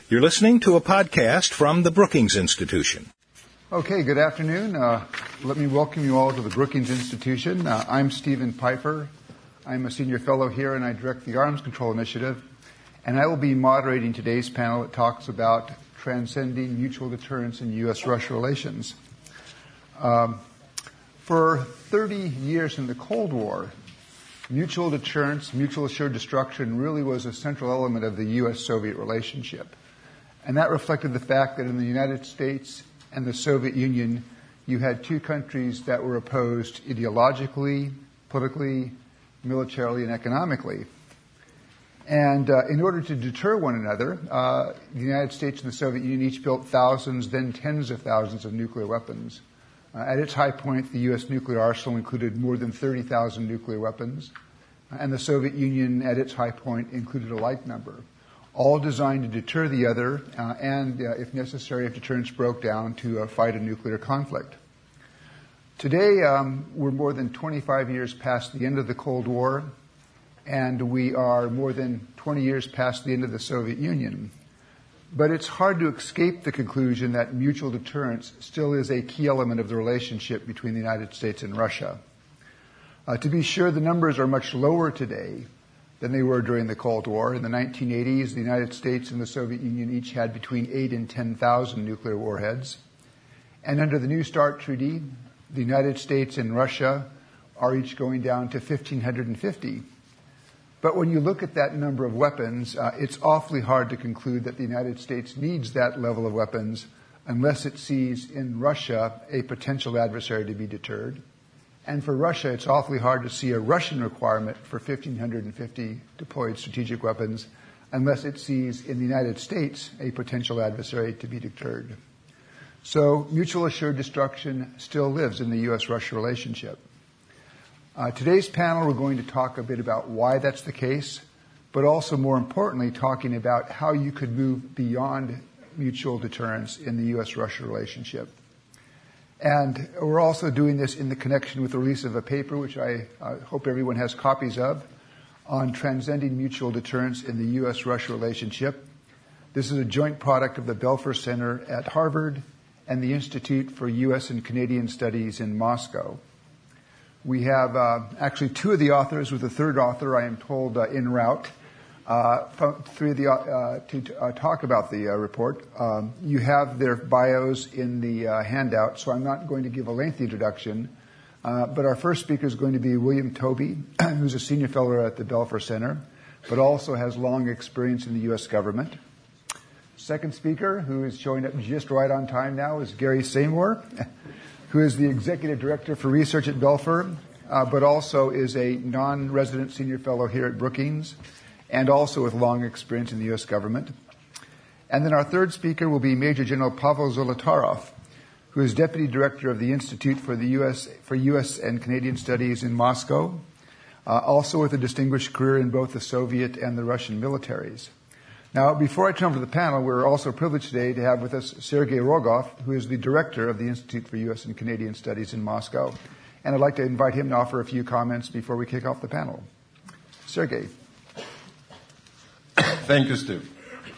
You're listening to a podcast from the Brookings Institution. Okay, good afternoon. Let me welcome you all to the Brookings Institution. I'm Stephen Piper. I'm a senior fellow here, and I direct the Arms Control Initiative. And I will be moderating today's panel that talks about transcending mutual deterrence in U.S.-Russia relations. For 30 years in the Cold War, mutual deterrence, mutual assured destruction really was a central element of the U.S.-Soviet relationship. And that reflected the fact that in the United States and the Soviet Union, you had two countries that were opposed ideologically, politically, militarily, and economically. And in order to deter one another, the United States and the Soviet Union each built thousands, then tens of thousands of nuclear weapons. At its high point, the U.S. nuclear arsenal included more than 30,000 nuclear weapons, and the Soviet Union, at its high point, included a like number, all designed to deter the other and, if necessary, if deterrence broke down, to fight a nuclear conflict. Today, we're more than 25 years past the end of the Cold War, and we are more than 20 years past the end of the Soviet Union. But it's hard to escape the conclusion that mutual deterrence still is a key element of the relationship between the United States and Russia. To be sure, the numbers are much lower today than they were during the Cold War. In the 1980s, the United States and the Soviet Union each had between 8,000 and 10,000 nuclear warheads. And under the New START Treaty, the United States and Russia are each going down to 1,550. But when you look at that number of weapons, it's awfully hard to conclude that the United States needs that level of weapons unless it sees in Russia a potential adversary to be deterred. And for Russia, it's awfully hard to see a Russian requirement for 1,550 deployed strategic weapons unless it sees in the United States a potential adversary to be deterred. So mutual assured destruction still lives in the U.S.-Russia relationship. Today's panel, we're going to talk a bit about why that's the case, but also more importantly, talking about how you could move beyond mutual deterrence in the U.S.-Russia relationship. And we're also doing this in the connection with the release of a paper, which I hope everyone has copies of, on transcending mutual deterrence in the U.S.-Russia relationship. This is a joint product of the Belfer Center at Harvard and the Institute for U.S. and Canadian Studies in Moscow. We have actually two of the authors, with the third author, I am told, en route, to talk about the report. You have their bios in the handout, so I'm not going to give a lengthy introduction. But our first speaker is going to be William Tobey, who's a senior fellow at the Belfer Center, but also has long experience in the U.S. government. Second speaker, who is showing up just right on time now, is Gary Seymour, who is the Executive Director for Research at Belfer, but also is a non-resident senior fellow here at Brookings, and also with long experience in the U.S. government. And then our third speaker will be Major General Pavel Zolotarov, who is Deputy Director of the Institute for U.S. and Canadian Studies in Moscow, also with a distinguished career in both the Soviet and the Russian militaries. Now, before I turn over to the panel, we're also privileged today to have with us Sergei Rogov, who is the director of the Institute for U.S. and Canadian Studies in Moscow. And I'd like to invite him to offer a few comments before we kick off the panel. Sergei. Thank you, Steve.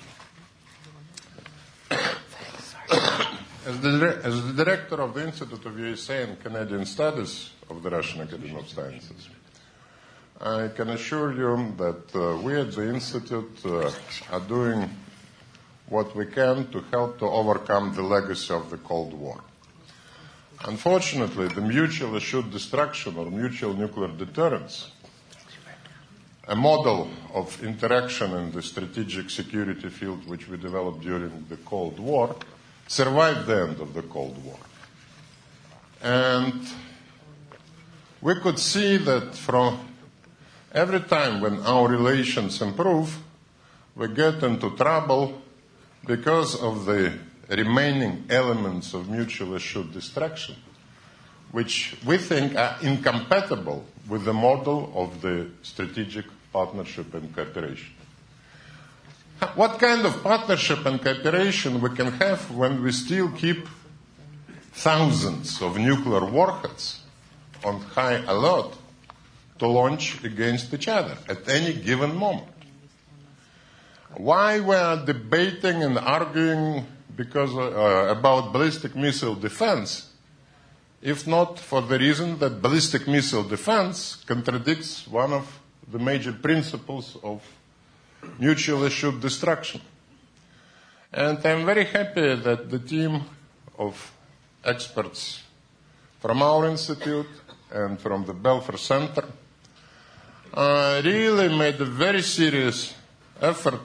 As the director of the Institute of USA and Canadian Studies of the Russian Academy of Sciences, I can assure you that we at the Institute are doing what we can to help to overcome the legacy of the Cold War. Unfortunately, the mutual assured destruction or mutual nuclear deterrence, a model of interaction in the strategic security field which we developed during the Cold War, survived the end of the Cold War. And we could see that from every time when our relations improve, we get into trouble because of the remaining elements of mutual assured destruction, which we think are incompatible with the model of the strategic partnership and cooperation. What kind of partnership and cooperation we can have when we still keep thousands of nuclear warheads on high alert to launch against each other at any given moment? Why we are debating and arguing about ballistic missile defense, if not for the reason that ballistic missile defense contradicts one of the major principles of mutually assured destruction. And I'm very happy that the team of experts from our institute and from the Belfer Center really made a very serious effort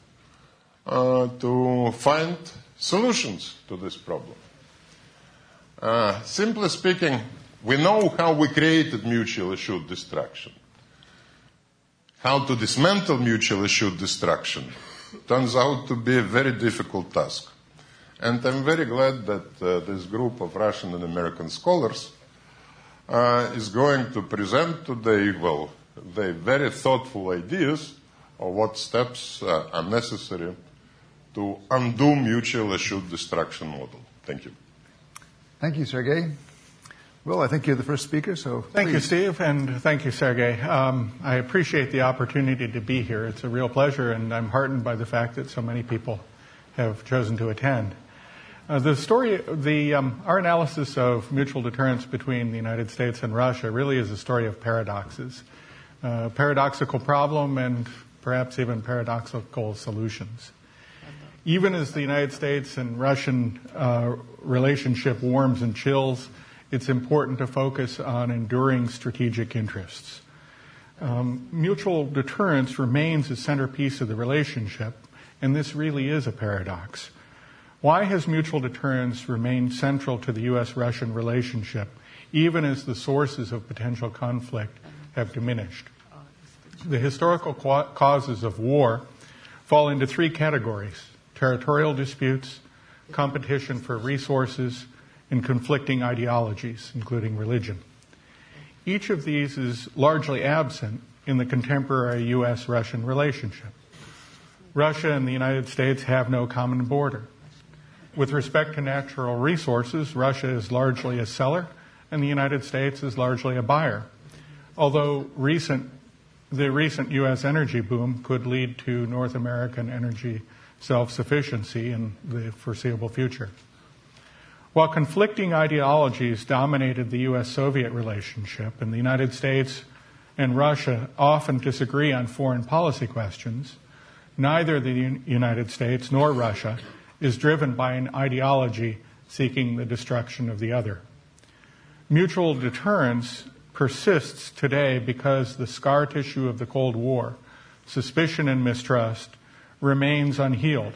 to find solutions to this problem. Simply speaking, we know how we created mutually assured destruction. How to dismantle mutually assured destruction turns out to be a very difficult task. And I'm very glad that this group of Russian and American scholars is going to present today, the very thoughtful ideas of what steps are necessary to undo mutually assured destruction model. Thank you. Thank you, Sergei. Will, I think you're the first speaker, so Thank please. you, Steve, and thank you, Sergei. I appreciate the opportunity to be here. It's a real pleasure, and I'm heartened by the fact that so many people have chosen to attend. Our analysis of mutual deterrence between the United States and Russia really is a story of paradoxes. Paradoxical problem and perhaps even paradoxical solutions. Even as the United States and Russian relationship warms and chills, it's important to focus on enduring strategic interests. Mutual deterrence remains a centerpiece of the relationship, and this really is a paradox. Why has mutual deterrence remained central to the U.S.-Russian relationship, even as the sources of potential conflict have diminished? The historical causes of war fall into three categories: territorial disputes, competition for resources, and conflicting ideologies, including religion. Each of these is largely absent in the contemporary U.S.-Russian relationship. Russia and the United States have no common border. With respect to natural resources, Russia is largely a seller, and the United States is largely a buyer. Although the recent U.S. energy boom could lead to North American energy self-sufficiency in the foreseeable future. While conflicting ideologies dominated the U.S.-Soviet relationship, and the United States and Russia often disagree on foreign policy questions, neither the United States nor Russia is driven by an ideology seeking the destruction of the other. Mutual deterrence persists today because the scar tissue of the Cold War, suspicion and mistrust, remains unhealed.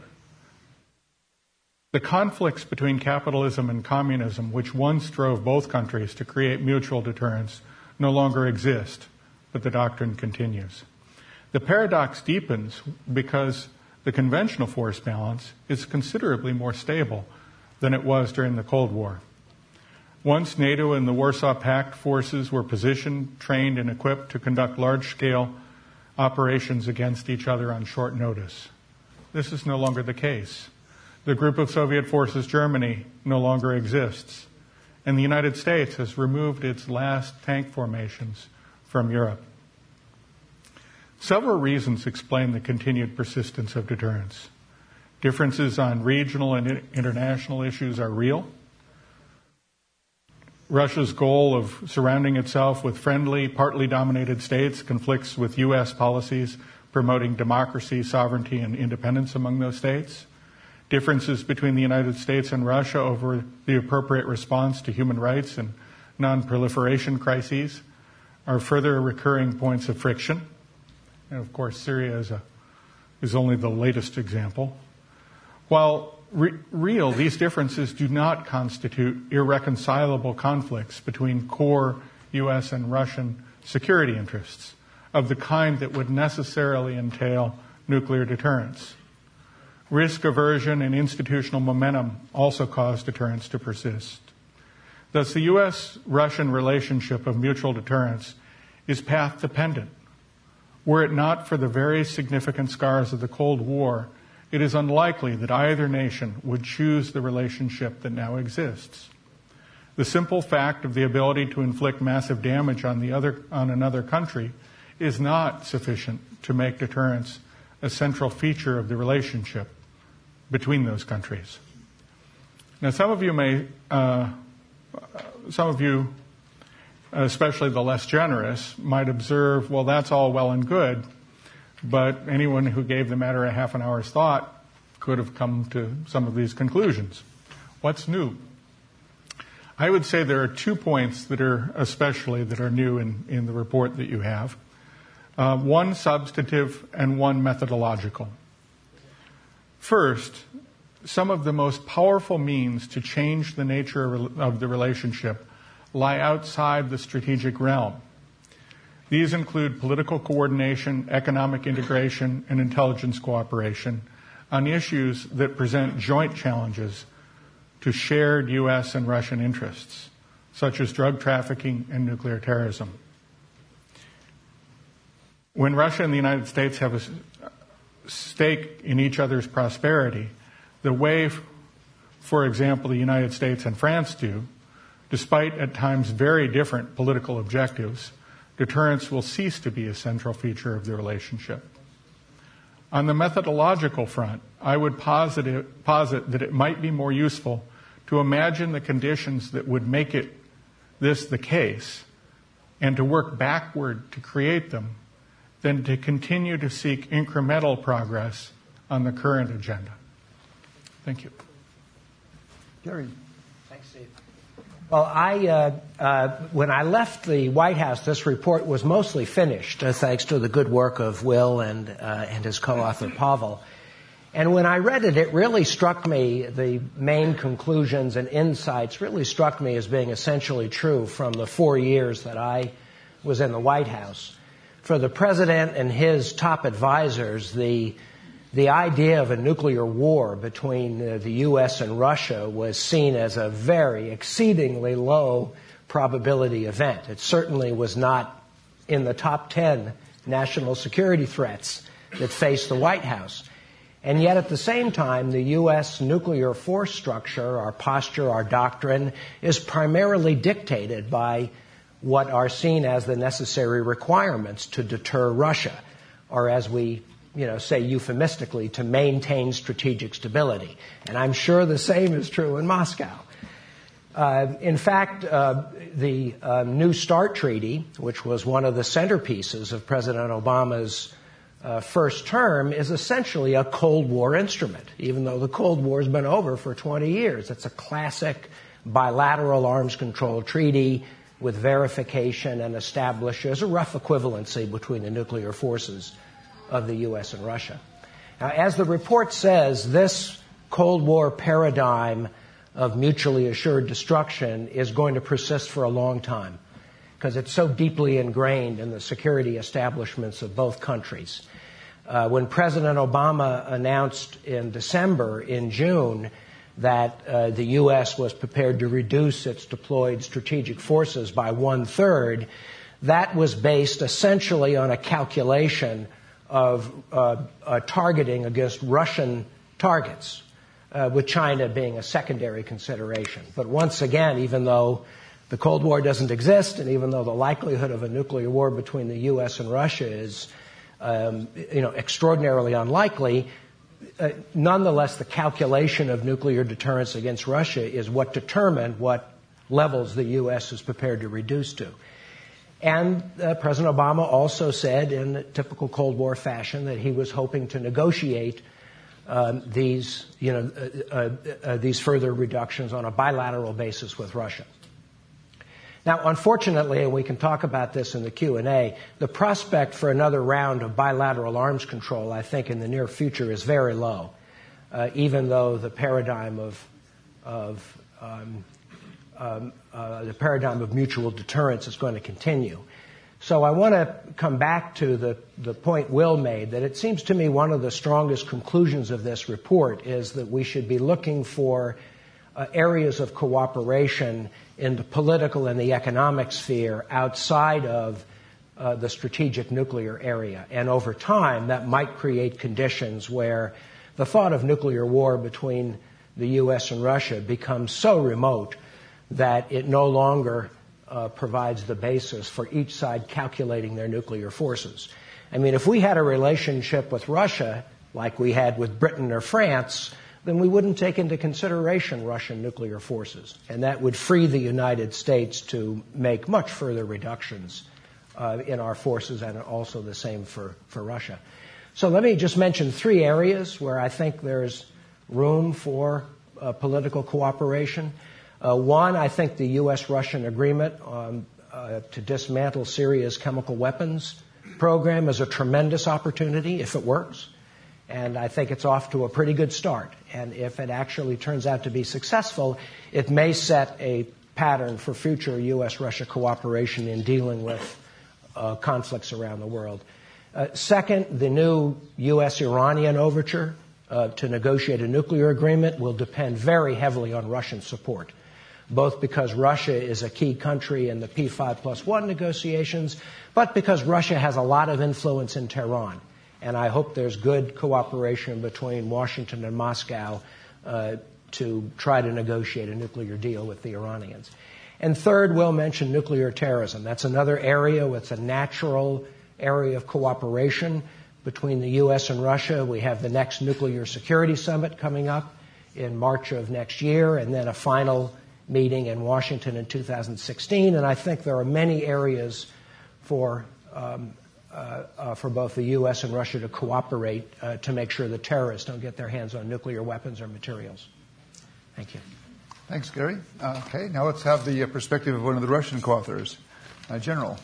The conflicts between capitalism and communism, which once drove both countries to create mutual deterrence, no longer exist, but the doctrine continues. The paradox deepens because the conventional force balance is considerably more stable than it was during the Cold War. Once NATO and the Warsaw Pact forces were positioned, trained, and equipped to conduct large-scale operations against each other on short notice. This is no longer the case. The group of Soviet forces, Germany, no longer exists, and the United States has removed its last tank formations from Europe. Several reasons explain the continued persistence of deterrence. Differences on regional and international issues are real. Russia's goal of surrounding itself with friendly, partly dominated states conflicts with U.S. policies promoting democracy, sovereignty, and independence among those states. Differences between the United States and Russia over the appropriate response to human rights and non-proliferation crises are further recurring points of friction. And of course, Syria is only the latest example. While real, these differences do not constitute irreconcilable conflicts between core U.S. and Russian security interests of the kind that would necessarily entail nuclear deterrence. Risk aversion and institutional momentum also cause deterrence to persist. Thus, the U.S.-Russian relationship of mutual deterrence is path-dependent. Were it not for the very significant scars of the Cold War, it is unlikely that either nation would choose the relationship that now exists. The simple fact of the ability to inflict massive damage on another country is not sufficient to make deterrence a central feature of the relationship between those countries. Now, some of you, especially the less generous, might observe, well, that's all well and good, but anyone who gave the matter a half an hour's thought could have come to some of these conclusions. What's new? I would say there are 2 points that are new in the report that you have. One substantive and one methodological. First, some of the most powerful means to change the nature of the relationship lie outside the strategic realm. These include political coordination, economic integration, and intelligence cooperation on issues that present joint challenges to shared U.S. and Russian interests, such as drug trafficking and nuclear terrorism. When Russia and the United States have a stake in each other's prosperity, the way, for example, the United States and France do, despite at times very different political objectives, deterrence will cease to be a central feature of the relationship. On the methodological front, I would posit that it might be more useful to imagine the conditions that would make this the case and to work backward to create them than to continue to seek incremental progress on the current agenda. Thank you. Gary. Thanks, Steve. Well, when I left the White House, this report was mostly finished, thanks to the good work of Will and his co-author Pavel. And when I read it, it really struck me, the main conclusions and insights really struck me as being essentially true from the 4 years that I was in the White House. For the President and his top advisors, the idea of a nuclear war between the U.S. and Russia was seen as a very exceedingly low probability event. It certainly was not in the top 10 national security threats that faced the White House. And yet at the same time, the U.S. nuclear force structure, our posture, our doctrine, is primarily dictated by what are seen as the necessary requirements to deter Russia, or as we say euphemistically, to maintain strategic stability. And I'm sure the same is true in Moscow. In fact, the New START Treaty, which was one of the centerpieces of President Obama's first term, is essentially a Cold War instrument, even though the Cold War has been over for 20 years. It's a classic bilateral arms control treaty with verification and establishes a rough equivalency between the nuclear forces of the U.S. and Russia. Now, as the report says, this Cold War paradigm of mutually assured destruction is going to persist for a long time because it's so deeply ingrained in the security establishments of both countries. When President Obama announced in June, that the U.S. was prepared to reduce its deployed strategic forces by 1/3, that was based essentially on a calculation of targeting against Russian targets, with China being a secondary consideration. But once again, even though the Cold War doesn't exist, and even though the likelihood of a nuclear war between the U.S. and Russia is extraordinarily unlikely, nonetheless, the calculation of nuclear deterrence against Russia is what determined what levels the U.S. is prepared to reduce to. And President Obama also said, in typical Cold War fashion, that he was hoping to negotiate these further reductions on a bilateral basis with Russia. Now, unfortunately, and we can talk about this in the Q&A, the prospect for another round of bilateral arms control, I think, in the near future is very low, even though the paradigm of mutual deterrence is going to continue. So I want to come back to the point Will made, that it seems to me one of the strongest conclusions of this report is that we should be looking for areas of cooperation in the political and the economic sphere outside of the strategic nuclear area. And over time, that might create conditions where the thought of nuclear war between the U.S. and Russia becomes so remote that it no longer provides the basis for each side calculating their nuclear forces. I mean, if we had a relationship with Russia like we had with Britain or France, then we wouldn't take into consideration Russian nuclear forces. And that would free the United States to make much further reductions in our forces, and also the same for Russia. So let me just mention 3 areas where I think there's room for political cooperation. One, I think the U.S.-Russian agreement to dismantle Syria's chemical weapons program is a tremendous opportunity if it works. And I think it's off to a pretty good start. And if it actually turns out to be successful, it may set a pattern for future U.S.-Russia cooperation in dealing with conflicts around the world. Second, the new U.S.-Iranian overture to negotiate a nuclear agreement will depend very heavily on Russian support, both because Russia is a key country in the P5+1 negotiations, but because Russia has a lot of influence in Tehran. And I hope there's good cooperation between Washington and Moscow to try to negotiate a nuclear deal with the Iranians. And third, we'll mention nuclear terrorism. That's another area that's a natural area of cooperation between the U.S. and Russia. We have the next Nuclear Security Summit coming up in March of next year, and then a final meeting in Washington in 2016. And I think there are many areas for both the U.S. and Russia to cooperate to make sure the terrorists don't get their hands on nuclear weapons or materials. Thank you. Thanks, Gary. Okay, now let's have the perspective of one of the Russian co-authors. General.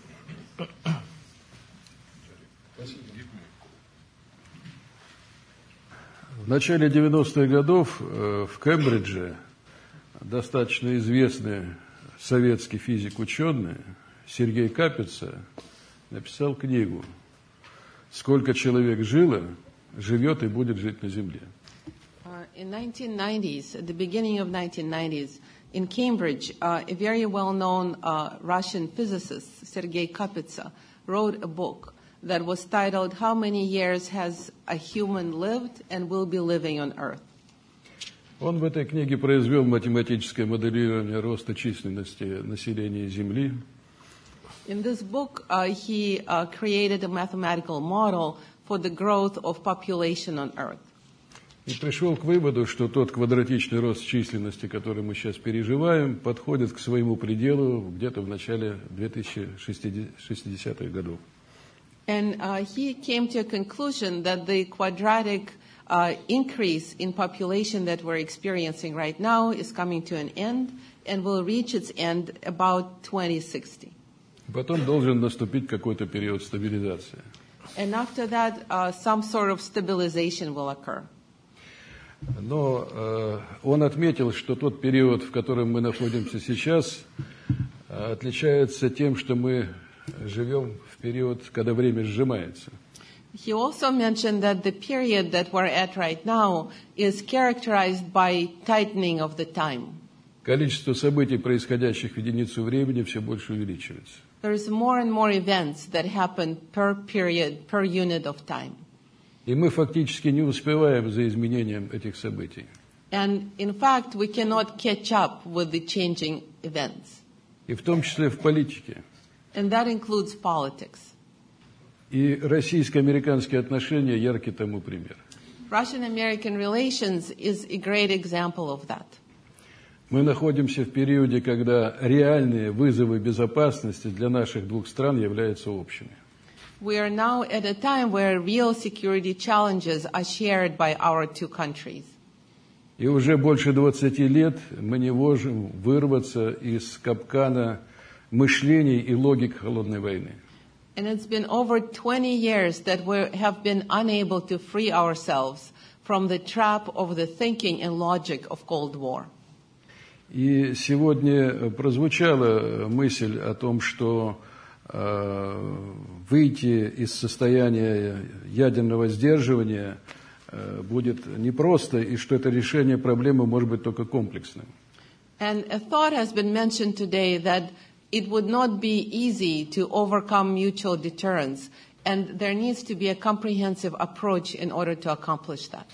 В начале 90-х годов в Кембридже достаточно известный советский физик-ученый Сергей Капица написал книгу «Сколько человек жило, живет и будет жить на Земле». In 1990s, at the beginning of 1990s, in Cambridge, a very well-known Russian physicist, Sergei Kapitsa, wrote a book that was titled "How Many Years Has a Human Lived and Will Be Living on Earth?" Он в этой книге произвел математическое моделирование роста численности населения Земли. In this book, he created a mathematical model for the growth of population on Earth. И пришел к выводу, что тот квадратичный рост численности, который мы сейчас переживаем, подходит к своему пределу где-то в начале 2060-х годов. And he came to a conclusion that the quadratic increase in population that we're experiencing right now is coming to an end and will reach its end about 2060. Потом должен наступить какой-то период стабилизации. And after that, some sort of stabilization will occur. Но он отметил, что тот период, в котором мы находимся сейчас, отличается тем, что мы живем в период, когда время сжимается. He also mentioned that the period that we're at right now is characterized by tightening of the time. Количество событий, происходящих в единицу времени, все больше увеличивается. There's more and more events that happen per period, per unit of time. И мы фактически не успеваем за изменением этих событий. And in fact, we cannot catch up with the changing events. И в том числе в политике. And that includes politics. И российско-американские отношения яркий тому пример. Russian-American relations is a great example of that. Мы находимся в периоде, когда реальные вызовы безопасности для наших двух стран являются общими. We are now at a time where real security challenges are shared by our two countries. И уже больше 20 лет мы не можем вырваться из капкана мышлений и логик холодной войны. And it's been over 20 years that we have been unable to free ourselves from the trap of the thinking and logic of Cold War. И сегодня прозвучала мысль о том, что выйти из состояния ядерного сдерживания будет непросто, и что это решение проблемы может быть только комплексным. And a thought has been mentioned today that it would not be easy to overcome mutual deterrence, and there needs to be a comprehensive approach in order to accomplish that.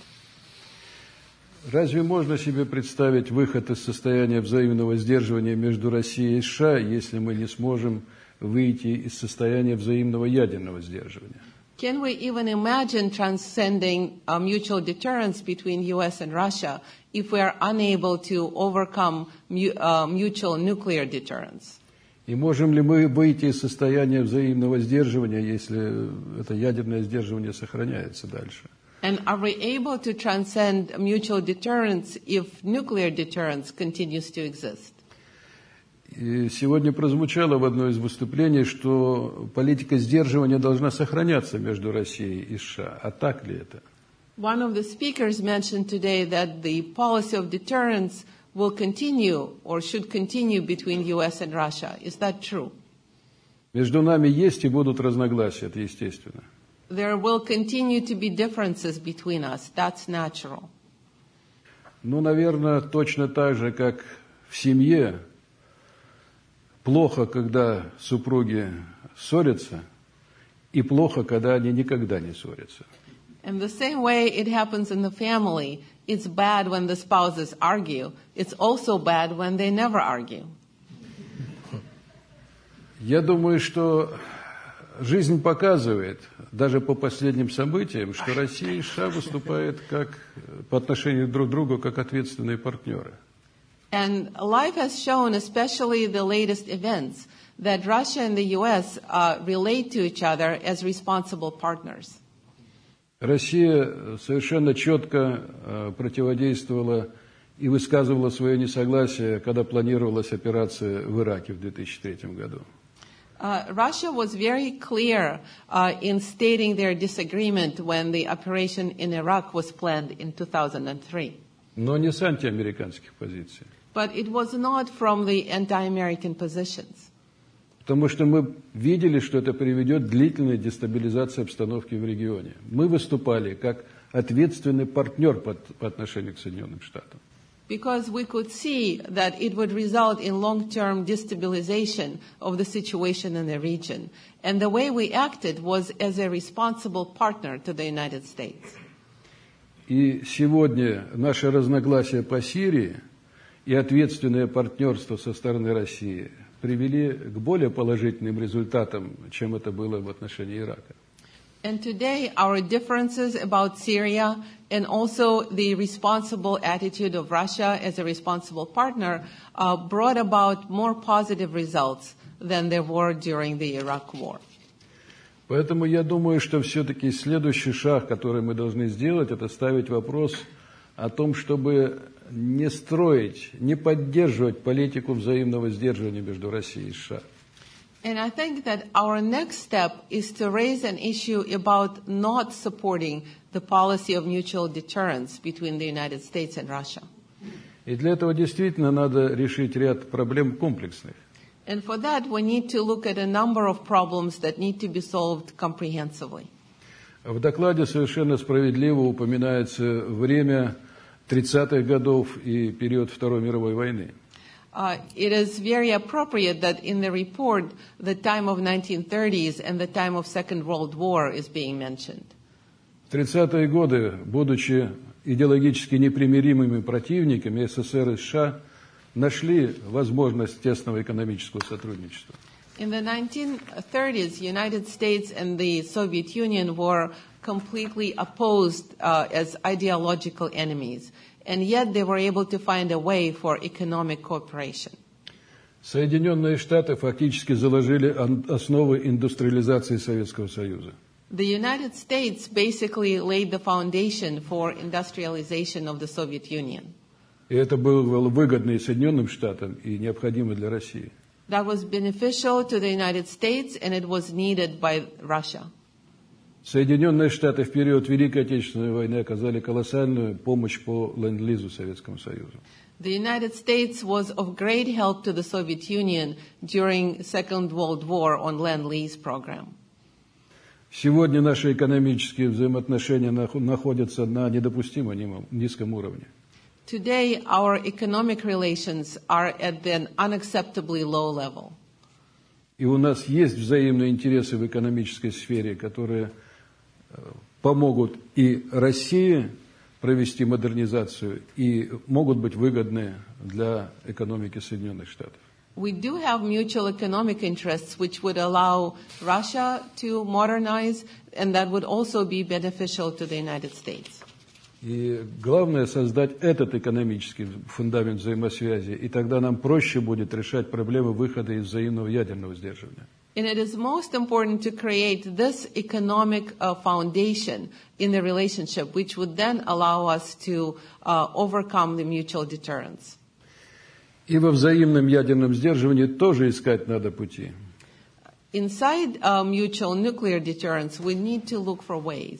Разве можно себе представить выход из состояния взаимного сдерживания между Россией и США, если мы не сможем выйти из состояния взаимного ядерного сдерживания. Can we even imagine transcending mutual deterrence between U.S. and Russia if we are unable to overcome mutual nuclear deterrence? И можем ли мы выйти из состояния взаимного сдерживания, если это ядерное сдерживание сохраняется дальше? And are we able to transcend mutual deterrence if nuclear deterrence continues to exist? И сегодня прозвучало в одном из выступлений, что политика сдерживания должна сохраняться между Россией и США. А так ли это? One of the speakers mentioned today that the policy of deterrence will continue or should continue between U.S. and Russia. Is that true? Между нами есть и будут разногласия, это естественно. There will continue to be differences between us. That's natural. Ну, наверное, точно так же, как в семье плохо, когда супруги ссорятся, и плохо, когда они никогда не ссорятся. In the same way it happens in the family, it's bad when the spouses argue. It's also bad when they never argue. Я думаю, что жизнь показывает, даже по последним событиям, что Россия и США выступают по отношению друг к другу как ответственные партнеры. And life has shown, especially the latest events, that Russia and the U.S. Relate to each other as responsible partners. Россия совершенно четко противодействовала и высказывала свое несогласие, когда планировалась операция в Ираке в 2003 году. Russia was very clear in stating their disagreement when the operation in Iraq was planned in 2003. Но не с антиамериканских позиций. But it was not from the anti-American positions. Потому что мы видели, что это приведет к длительной дестабилизации обстановки в регионе. Мы выступали как ответственный партнер по отношению к Соединенным Штатам. Because we could see that it would result in long-term destabilization of the situation in the region. And the way we acted was as a responsible partner to the United States. И сегодня наши разногласия по Сирии и ответственное партнерство со стороны России привели к более положительным результатам, чем это было в отношении Ирака. And today, our differences about Syria and also the responsible attitude of Russia as a responsible partner brought about more positive results than there were during the Iraq war. Поэтому я думаю, что все-таки следующий шаг, который мы должны сделать, это ставить вопрос о том, чтобы не строить, не поддерживать политику взаимного сдерживания между Россией и США. And I think that our next step is to raise an issue about not supporting the policy of mutual deterrence between the United States and Russia. И для этого действительно надо решить ряд проблем комплексных. And for that, we need to look at a number of problems that need to be solved comprehensively. В докладе совершенно справедливо упоминается время 30-х годов и период Второй мировой войны. It is very appropriate that in the report, the time of 1930s and the time of Second World War is being mentioned. В 30-е годы, будучи идеологически непримиримыми противниками, СССР и США нашли возможность тесного экономического сотрудничества. In the 1930s, United States and the Soviet Union were completely opposed as ideological enemies. And yet they were able to find a way for economic cooperation. Соединенные Штаты фактически заложили основы индустриализации Советского Союза. The United States basically laid the foundation for industrialization of the Soviet Union. И это было выгодно и Соединенным Штатам, и необходимо для России. That was beneficial to the United States, and it was needed by Russia. Соединенные Штаты в период Великой Отечественной войны оказали колоссальную помощь по ленд-лизу Советскому Союзу. The United States was of great help to the Soviet Union during Second World War on Lend-Lease program. Сегодня наши экономические взаимоотношения находятся на недопустимо низком уровне. Today, our economic relations are at an unacceptably low level. И у нас есть взаимные интересы в экономической сфере, которые помогут и России провести модернизацию и могут быть выгодны для экономики Соединенных Штатов. We do have mutual economic interests which would allow Russia to modernize, and that would also be beneficial to the United States. И главное создать этот экономический фундамент взаимосвязи, и тогда нам проще будет решать проблемы выхода из взаимного ядерного сдерживания. And it is most important to create this economic foundation in the relationship, which would then allow us to overcome the mutual deterrence. И во взаимном ядерном сдерживании тоже искать надо пути. Inside mutual nuclear deterrence, we need to look for ways.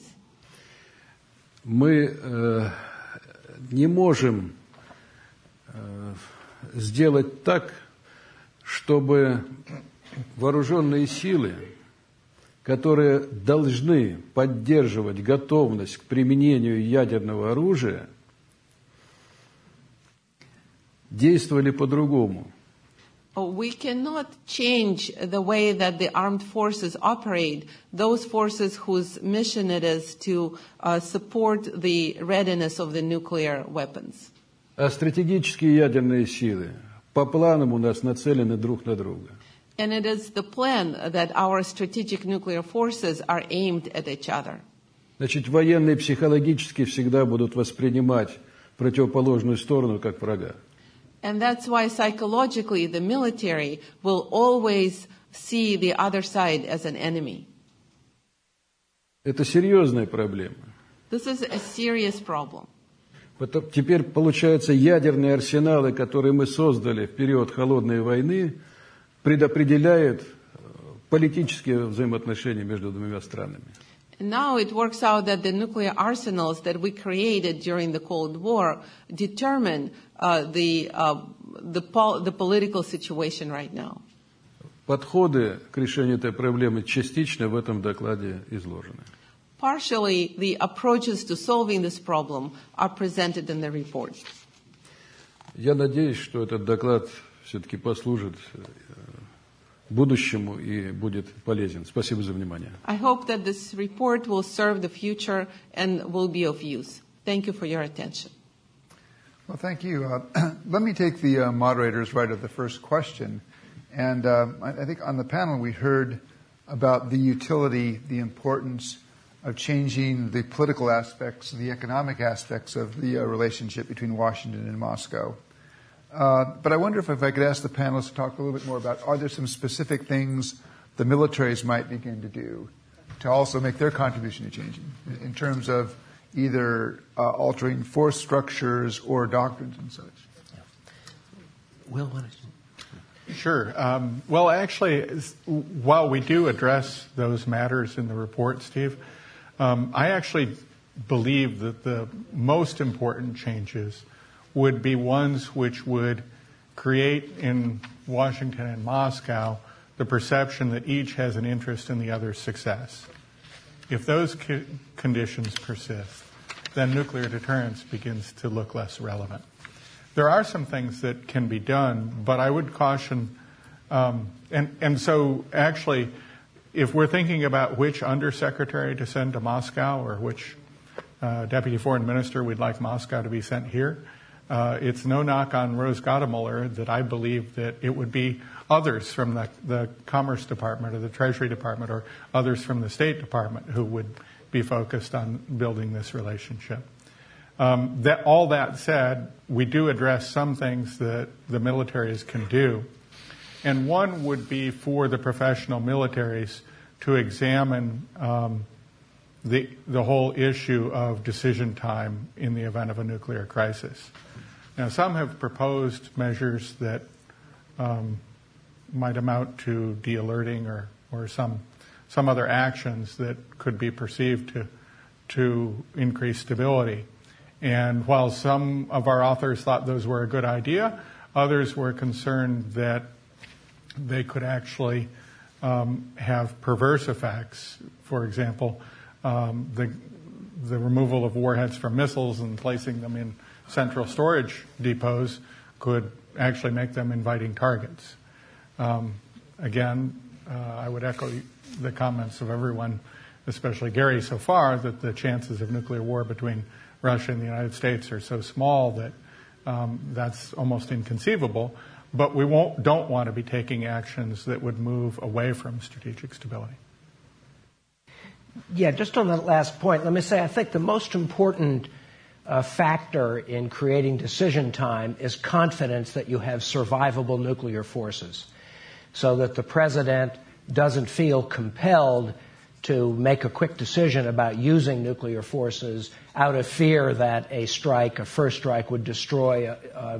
Мы не можем сделать так, чтобы вооруженные силы, которые должны поддерживать готовность к применению ядерного оружия, действовали по-другому. We cannot change the way that the armed forces operate, those forces whose mission it is to support the readiness of the nuclear weapons. А стратегические ядерные силы по планам у нас нацелены друг на друга. And it is the plan that our strategic nuclear forces are aimed at each other. Значит, военные психологически всегда будут воспринимать противоположную сторону как врага. And that's why psychologically the military will always see the other side as an enemy. Это серьезная проблема. This is a serious problem. Теперь, получается, ядерные арсеналы, которые мы создали в период холодной войны, предопределяют политические взаимоотношения между двумя странами. Now it works out that the nuclear arsenals that we created during the Cold War determine the political situation right now. Подходы к решению этой проблемы частично в этом докладе изложены. Partially, the approaches to solving this problem are presented in the report. Я надеюсь, что этот доклад все-таки послужит будущему и будет полезен. Спасибо за внимание. I hope that this report will serve the future and will be of use. Thank you for your attention. Well, thank you. Let me take the moderator's right of the first question. And I think on the panel we heard about the utility, the importance of changing the political aspects, the economic aspects of the relationship between Washington and Moscow. But I wonder if I could ask the panelists to talk a little bit more about, are there some specific things the militaries might begin to do to also make their contribution to changing in terms of either altering force structures or doctrines and such? Will, why don't you? Sure. Well, actually, while we do address those matters in the report, Steve, I actually believe that the most important changes would be ones which would create in Washington and Moscow the perception that each has an interest in the other's success. If those conditions persist, then nuclear deterrence begins to look less relevant. There are some things that can be done, but I would caution, and so actually, if we're thinking about which undersecretary to send to Moscow or which deputy foreign minister we'd like Moscow to be sent here, it's no knock on Rose Gottemoeller that I believe that it would be others from the Commerce Department or the Treasury Department or others from the State Department who would be focused on building this relationship. All that said, we do address some things that the militaries can do. And one would be for the professional militaries to examine the whole issue of decision time in the event of a nuclear crisis. Now, some have proposed measures that might amount to de-alerting or some other actions that could be perceived to increase stability. And while some of our authors thought those were a good idea, others were concerned that they could actually have perverse effects. For example, the removal of warheads from missiles and placing them in central storage depots could actually make them inviting targets. Again, I would echo the comments of everyone, especially Gary so far, that the chances of nuclear war between Russia and the United States are so small that that's almost inconceivable. but we don't want to be taking actions that would move away from strategic stability. Yeah, just on that last point, let me say I think the most important factor in creating decision time is confidence that you have survivable nuclear forces, so that the president doesn't feel compelled to make a quick decision about using nuclear forces out of fear that a first strike, would destroy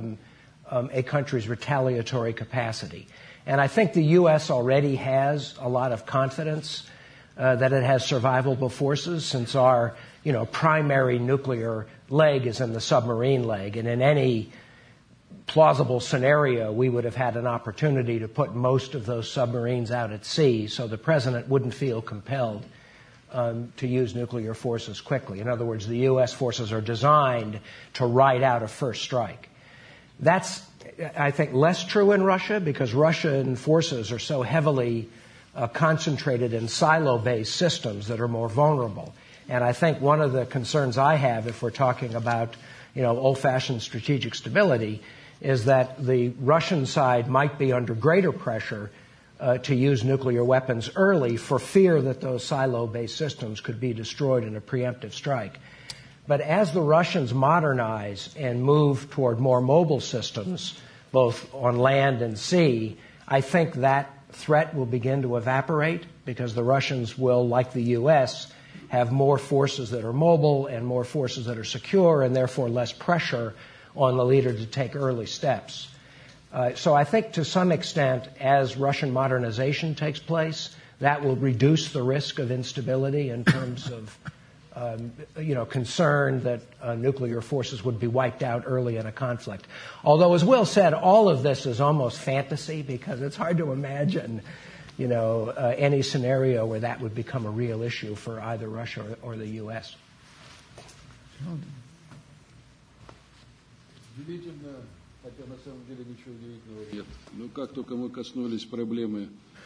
a country's retaliatory capacity. And I think the U.S. already has a lot of confidence that it has survivable forces, since our primary nuclear leg is in the submarine leg. And in any plausible scenario, we would have had an opportunity to put most of those submarines out at sea, so the president wouldn't feel compelled to use nuclear forces quickly. In other words, the U.S. forces are designed to ride out a first strike. That's, I think, less true in Russia, because Russian forces are so heavily concentrated in silo-based systems that are more vulnerable. And I think one of the concerns I have, if we're talking about old-fashioned strategic stability, is that the Russian side might be under greater pressure to use nuclear weapons early for fear that those silo-based systems could be destroyed in a preemptive strike. But as the Russians modernize and move toward more mobile systems, both on land and sea, I think that threat will begin to evaporate, because the Russians will, like the U.S., have more forces that are mobile and more forces that are secure, and therefore less pressure on the leader to take early steps. So I think to some extent, as Russian modernization takes place, that will reduce the risk of instability in terms of concern that nuclear forces would be wiped out early in a conflict. Although, as Will said, all of this is almost fantasy, because it's hard to imagine any scenario where that would become a real issue for either Russia or the U.S. Удивительно, хотя на самом деле ничего удивительного нет. Но как только мы коснулись проблемы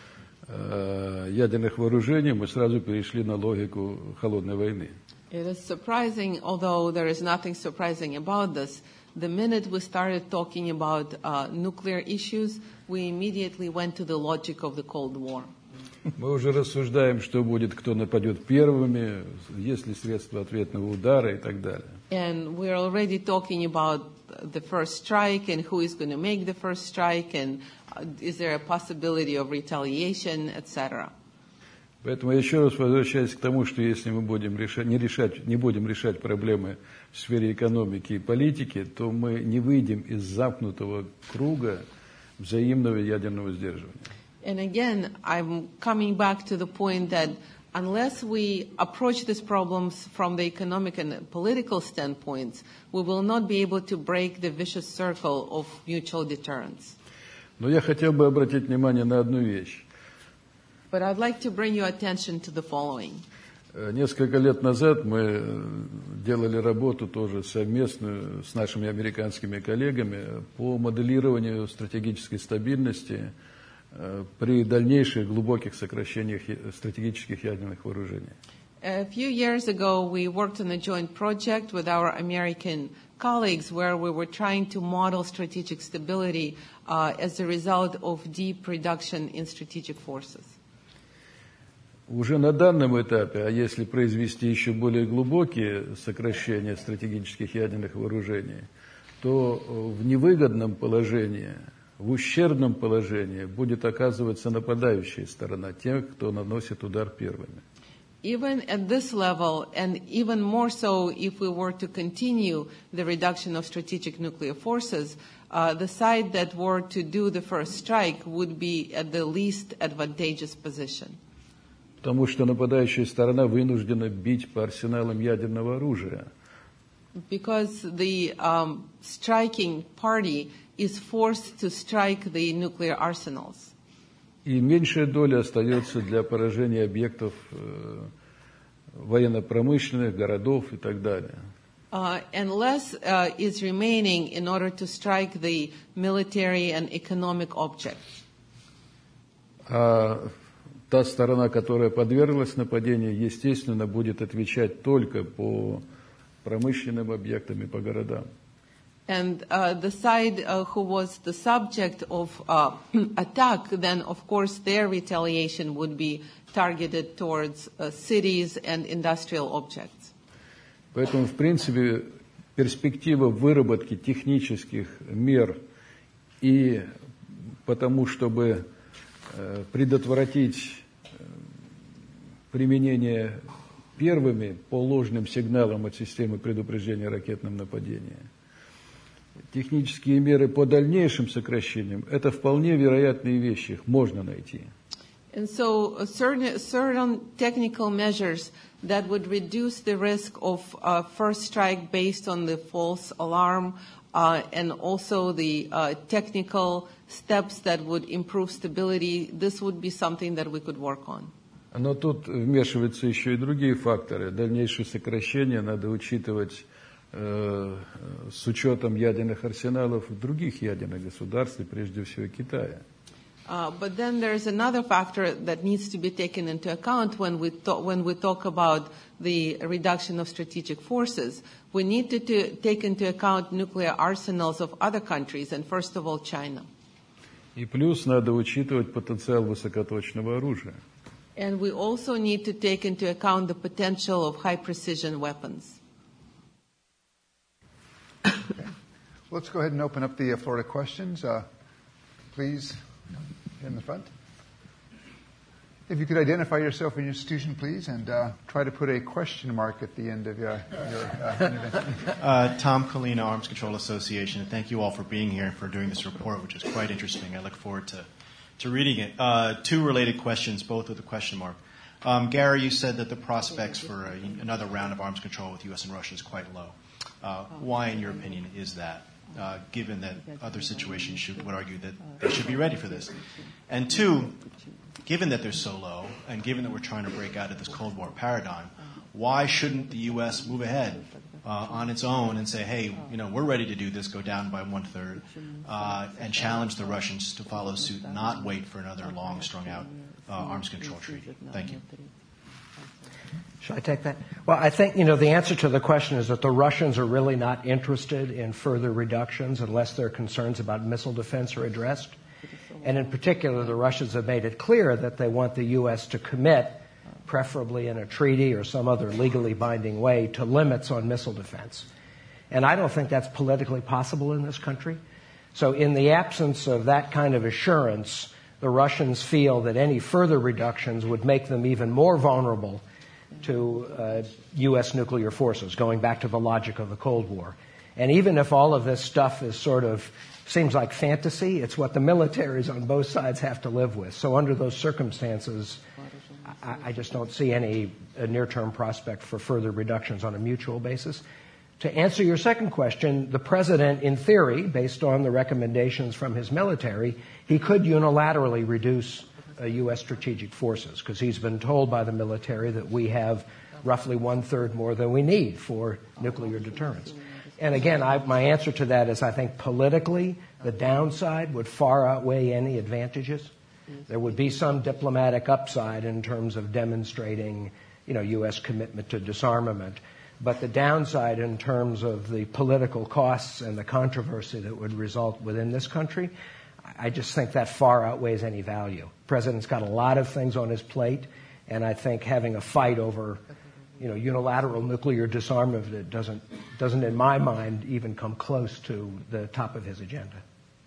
ядерных вооружений, мы сразу перешли на логику холодной войны. It is surprising, although there is nothing surprising about this. The minute we started talking about nuclear issues, we immediately went to the logic of the Cold War. Мы уже рассуждаем, что будет, кто нападет первыми, есть ли средства ответного удара и так далее. And we're already talking about the first strike and who is going to make the first strike, and is there a possibility of retaliation, etc. Поэтому я еще раз возвращаюсь к тому, что если мы не будем решать проблемы в сфере экономики и политики, то мы не выйдем из замкнутого круга взаимного ядерного сдерживания. And again, I'm coming back to the point that unless we approach these problems from the economic and political standpoints, we will not be able to break the vicious circle of mutual deterrence. Но я хотел бы обратить внимание на одну вещь. But I'd like to bring your attention to the following. Несколько лет назад мы делали работу тоже совместную с нашими американскими коллегами по моделированию стратегической стабильности при дальнейших глубоких сокращениях стратегических ядерных вооружений. A few years ago, we worked on a joint project with our American colleagues where we were trying to model strategic stability as a result of deep reduction in strategic forces. Уже на данном этапе, а если произвести еще более глубокие сокращения стратегических ядерных вооружений, то в невыгодном положении, в ущербном положении будет оказываться нападающая сторона, тех, кто наносит удар первыми. Even at this level, and even more so if we were to continue the reduction of strategic nuclear forces, the side that were to do the first strike would be at the least advantageous position. Потому что нападающая сторона вынуждена бить по арсеналам ядерного оружия. Because the striking party is forced to strike the nuclear arsenals. И меньшая доля остается для поражения объектов военно-промышленных, городов и так далее. And less is remaining in order to strike the military and economic objects. А та сторона, которая подверглась нападению, естественно, будет отвечать только по промышленным объектам и по городам. And the side who was the subject of attack, then of course their retaliation would be targeted towards cities and industrial objects. Поэтому, в принципе, перспектива выработки технических мер и потому, чтобы предотвратить применение первыми по ложным сигналам от системы предупреждения ракетным нападением, технические меры по дальнейшим сокращениям – это вполне вероятные вещи, их можно найти. And so certain technical measures that would reduce the risk of first strike based on the false alarm and also the technical steps that would improve stability, this would be something that we could work on. Но тут вмешиваются еще и другие факторы. Дальнейшее сокращение надо учитывать с учетом ядерных арсеналов других ядерных государств, и прежде всего Китая. But then there's another factor that needs to be taken into account when we talk about the reduction of strategic forces. We need to take into account nuclear arsenals of other countries, and first of all, China. И плюс надо учитывать потенциал высокоточного оружия. And we also need to take into account the potential of high-precision weapons. Okay. Let's go ahead and open up the floor to questions. Please, in the front. If you could identify yourself and your institution, please, and try to put a question mark at the end of your intervention. Tom Colina, Arms Control Association, and thank you all for being here and for doing this report, which is quite interesting. I look forward to reading it. Two related questions, both with a question mark. Gary, you said that the prospects for another round of arms control with U.S. and Russia is quite low. Why, in your opinion, is that, given that other situations would argue that they should be ready for this? And two, given that they're so low, and given that we're trying to break out of this Cold War paradigm, why shouldn't the U.S. move ahead on its own and say, hey, we're ready to do this, go down by 1/3, and challenge the Russians to follow suit, not wait for another long, strung-out arms control treaty? Thank you. Should I take that? Well, I think, the answer to the question is that the Russians are really not interested in further reductions unless their concerns about missile defense are addressed. And in particular, the Russians have made it clear that they want the U.S. to commit, preferably in a treaty or some other legally binding way, to limits on missile defense. And I don't think that's politically possible in this country. So in the absence of that kind of assurance, the Russians feel that any further reductions would make them even more vulnerable to U.S. nuclear forces, going back to the logic of the Cold War. And even if all of this stuff is seems like fantasy, it's what the militaries on both sides have to live with. So under those circumstances, I just don't see any near-term prospect for further reductions on a mutual basis. To answer your second question, the president, in theory, based on the recommendations from his military, he could unilaterally reduce U.S. strategic forces, because he's been told by the military that we have roughly 1/3 more than we need for nuclear deterrence. And again, my answer to that is I think politically the downside would far outweigh any advantages. There would be some diplomatic upside in terms of demonstrating, U.S. commitment to disarmament. But the downside in terms of the political costs and the controversy that would result within this country, I just think that far outweighs any value. The president's got a lot of things on his plate, and I think having a fight over unilateral nuclear disarmament doesn't, in my mind, even come close to the top of his agenda.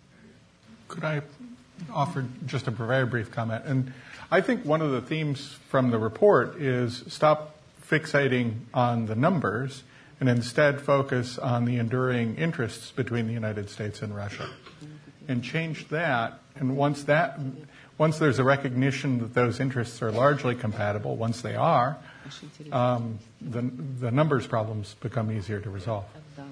Could I offer just a very brief comment? And I think one of the themes from the report is stop fixating on the numbers and instead focus on the enduring interests between the United States and Russia. And change that, and once there's a recognition that those interests are largely compatible, once they are, the numbers problems become easier to resolve.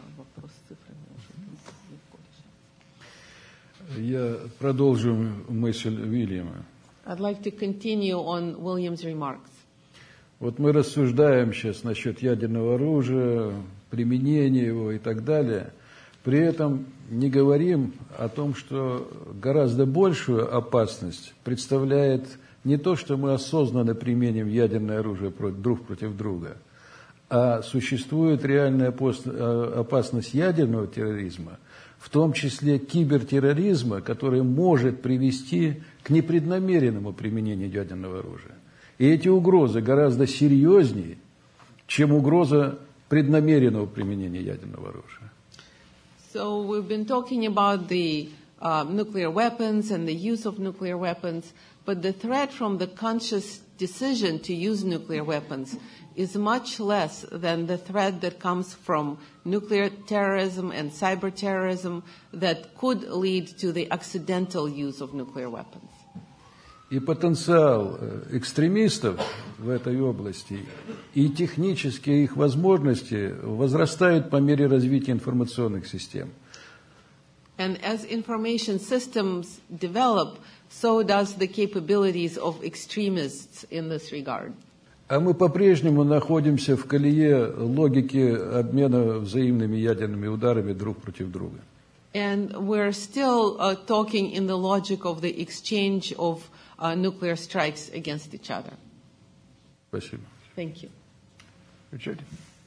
Я продолжу мысль Уильяма. I'd like to continue on William's remarks. Вот мы рассуждаем сейчас насчет ядерного оружия, применения его и так далее. При этом не говорим о том, что гораздо большую опасность представляет не то, что мы осознанно применим ядерное оружие друг против друга, А существует реальная опасность ядерного терроризма, в том числе кибертерроризма, который может привести к непреднамеренному применению ядерного оружия. И эти угрозы гораздо серьезнее, чем угроза преднамеренного применения ядерного оружия. So we've been talking about the nuclear weapons and the use of nuclear weapons, but the threat from the conscious decision to use nuclear weapons is much less than the threat that comes from nuclear terrorism and cyber terrorism that could lead to the accidental use of nuclear weapons. И потенциал экстремистов в этой области и технические их возможности возрастают по мере развития информационных систем. And as information systems develop, so does the capabilities of extremists in this regard. А мы по-прежнему находимся в колее логики обмена взаимными ядерными ударами друг против друга. And we're still talking in the logic of the exchange of nuclear strikes against each other. Спасибо. Thank you. Richard?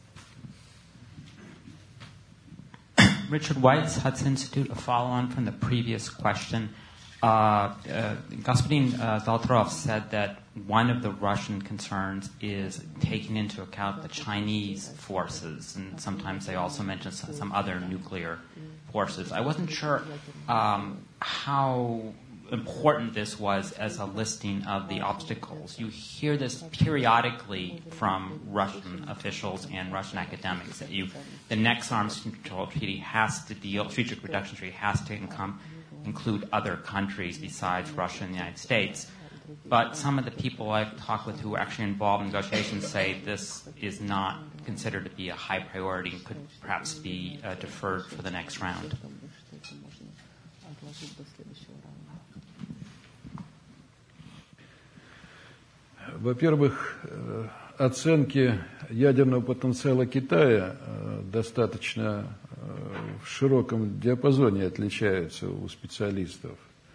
Richard Weitz, Hudson Institute, a follow-on from the previous question. Господин Zolotarov said that one of the Russian concerns is taking into account the Chinese forces, and sometimes they also mention some other nuclear forces. I wasn't sure how important this was as a listing of the obstacles. You hear this periodically from Russian officials and Russian academics that the next arms control treaty has to deal, strategic reduction treaty has to include other countries besides Russia and the United States. But some of the people I've talked with who are actually involved in negotiations say this is not considered to be a high priority and could perhaps be deferred for the next round. Во-первых, оценки ядерного потенциала Китая достаточно в широком диапазоне отличаются у специалистов.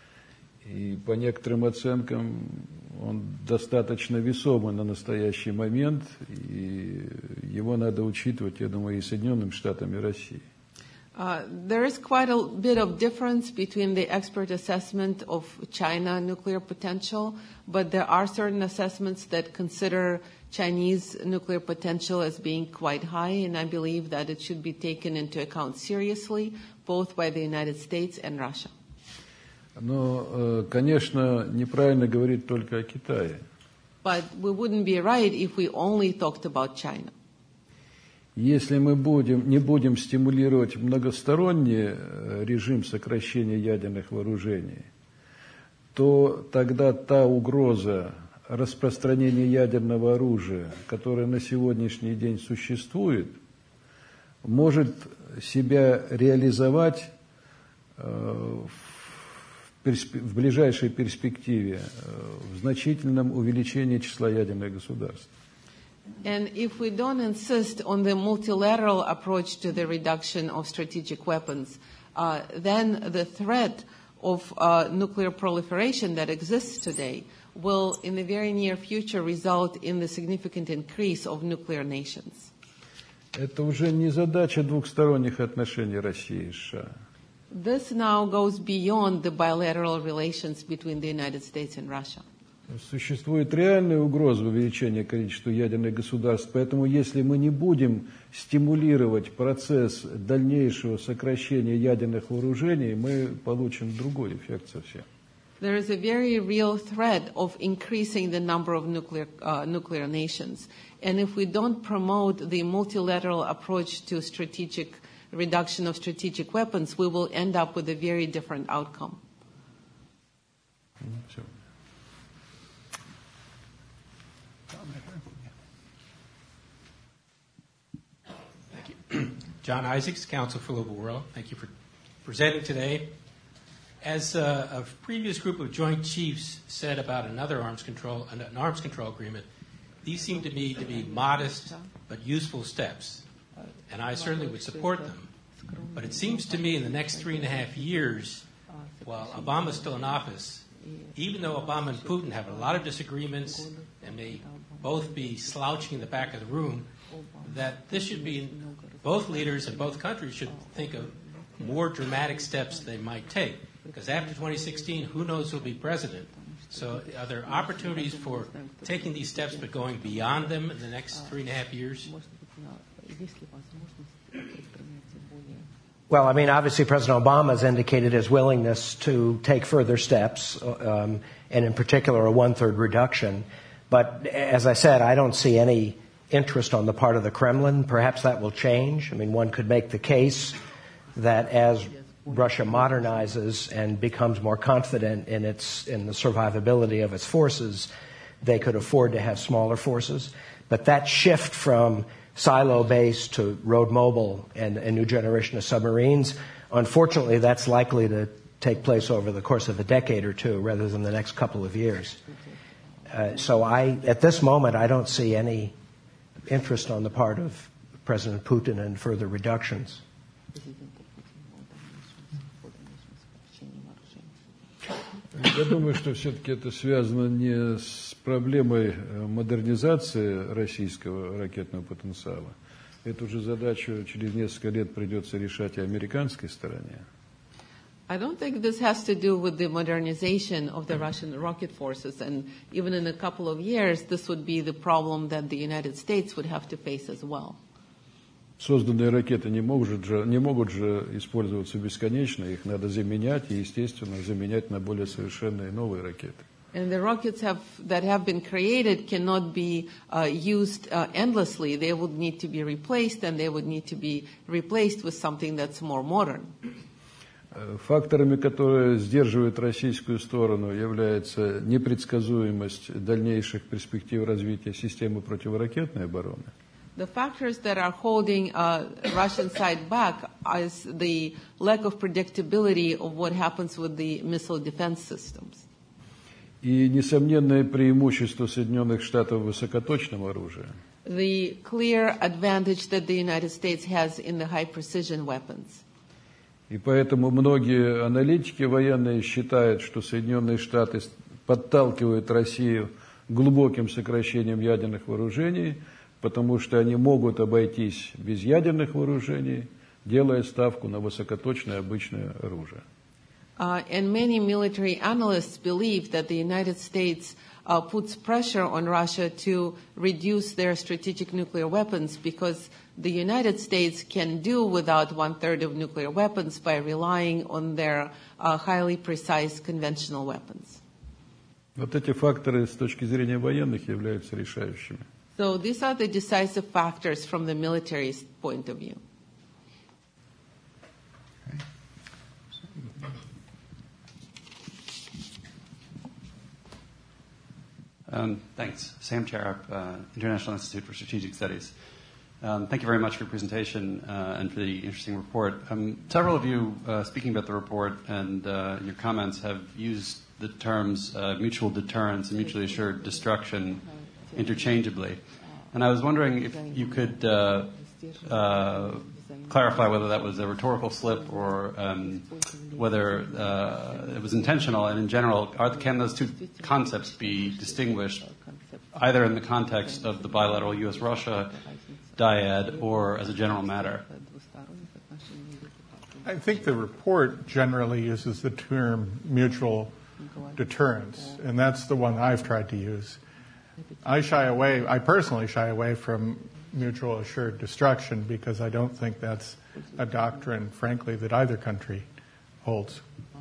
И по некоторым оценкам он достаточно весомый на настоящий момент, и его надо учитывать, я думаю, и Соединенными Штатами, и Россией. There is quite a bit of difference between the expert assessment of China nuclear potential, but there are certain assessments that consider Chinese nuclear potential as being quite high, and I believe that it should be taken into account seriously, both by the United States and Russia. Но, конечно, неправильно говорить только о Китае. But we wouldn't be right if we only talked about China. Если мы не будем стимулировать многосторонний режим сокращения ядерных вооружений, то тогда та угроза распространения ядерного оружия, которая на сегодняшний день существует, может себя реализовать в ближайшей перспективе в значительном увеличении числа ядерных государств. And if we don't insist on the multilateral approach to the reduction of strategic weapons, then the threat of nuclear proliferation that exists today will, in the very near future, result in the significant increase of nuclear nations. Это уже не задача двухсторонних отношений России и США. This now goes beyond the bilateral relations between the United States and Russia. Существует реальная угроза увеличения количества ядерных государств, поэтому если мы не будем стимулировать процесс дальнейшего сокращения ядерных вооружений, мы получим другой эффект совсем. There is a very real threat of increasing the number of nuclear nations. And if we don't promote the multilateral approach to strategic reduction of strategic weapons, we will end up with a very different outcome. John Isaacs, Council for Global World. Thank you for presenting today. As a previous group of Joint Chiefs said about an arms control agreement, these seem to me to be modest but useful steps, and I certainly would support them. But it seems to me in the next 3.5 years, while Obama's still in office, even though Obama and Putin have a lot of disagreements and may both be slouching in the back of the room, that this should be, both leaders and both countries should think of more dramatic steps they might take. Because after 2016, who knows who will be president? So are there opportunities for taking these steps but going beyond them in the next 3.5 years? Well, I mean, obviously President Obama has indicated his willingness to take further steps, and in particular a 1/3 reduction. But as I said, I don't see any interest on the part of the Kremlin. Perhaps that will change. I mean, one could make the case that as Russia modernizes and becomes more confident in the survivability of its forces, they could afford to have smaller forces. But that shift from silo-based to road mobile and a new generation of submarines, unfortunately, that's likely to take place over the course of a decade or two rather than the next couple of years. So at this moment, I don't see any interest on the part of President Putin in further reductions. Я думаю, что все-таки это связано не с проблемой модернизации российского ракетного потенциала. Эту же задачу через несколько лет придется решать и американской стороне. I don't think this has to do with the modernization of the Russian rocket forces, and even in a couple of years, this would be the problem that the United States would have to face as well. Созданные ракеты не могут же использоваться бесконечно, их надо заменять и, естественно, заменять на более совершенные новые ракеты. And the rockets that have been created cannot be used endlessly. They would need to be replaced, and they would need to be replaced with something that's more modern. Факторами, которые сдерживают российскую сторону, является непредсказуемость дальнейших перспектив развития системы противоракетной обороны. The factors that are holding Russian side back is the lack of predictability of what happens with the missile defense systems. И несомненное преимущество Соединенных Штатов в высокоточном оружии. The clear advantage that the United States has in the high precision weapons. И поэтому многие аналитики военные считают, что Соединенные Штаты подталкивают Россию глубоким сокращением ядерных вооружений, потому что они могут обойтись без ядерных вооружений, делая ставку на высокоточное обычное оружие. And many military analysts believe that the United States puts pressure on Russia to reduce their strategic nuclear weapons because the United States can do without 1/3 of nuclear weapons by relying on their highly precise conventional weapons. Вот эти факторы с точки зрения военных являются решающими. So these are the decisive factors from the military's point of view. Thanks. Sam Charup, International Institute for Strategic Studies. Thank you very much for your presentation and for the interesting report. Several of you, speaking about the report and your comments, have used the terms mutual deterrence and mutually assured destruction interchangeably. And I was wondering if you could clarify whether that was a rhetorical slip or whether it was intentional. And in general, can those two concepts be distinguished either in the context of the bilateral U.S.-Russia dyad or as a general matter? I think the report generally uses the term mutual deterrence, and that's the one I've tried to use. I personally shy away from mutual assured destruction because I don't think that's a doctrine, frankly, that either country holds.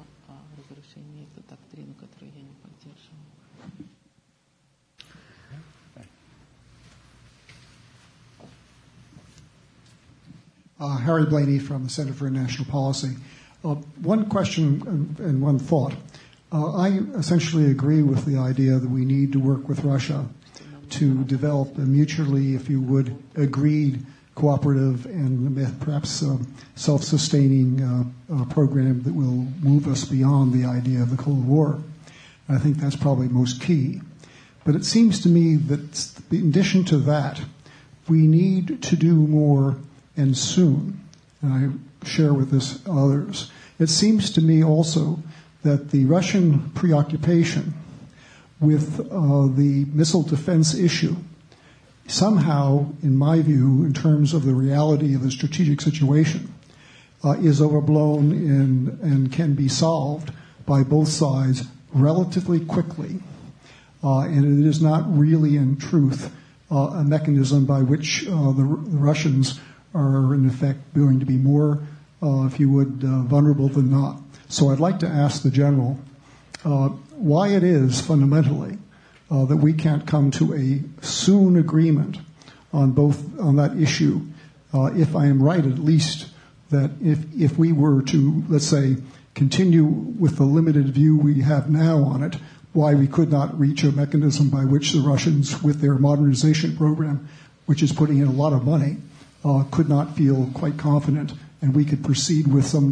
Harry Blaney from the Center for International Policy. One question and one thought. I essentially agree with the idea that we need to work with Russia to develop a mutually, if you would, agreed, cooperative, and perhaps self-sustaining program that will move us beyond the idea of the Cold War. I think that's probably most key. But it seems to me that in addition to that, we need to do more and soon. And I share with this others. It seems to me also that the Russian preoccupation with the missile defense issue somehow, in my view, in terms of the reality of the strategic situation, is overblown and can be solved by both sides relatively quickly. And it is not really, in truth, a mechanism by which the Russians are, in effect, going to be more, if you would, vulnerable than not. So I'd like to ask the General why it is, fundamentally, that we can't come to a soon agreement on that issue. If I am right, at least, that if we were to, let's say, continue with the limited view we have now on it, why we could not reach a mechanism by which the Russians, with their modernization program, which is putting in a lot of money, could not feel quite confident, and we could proceed with some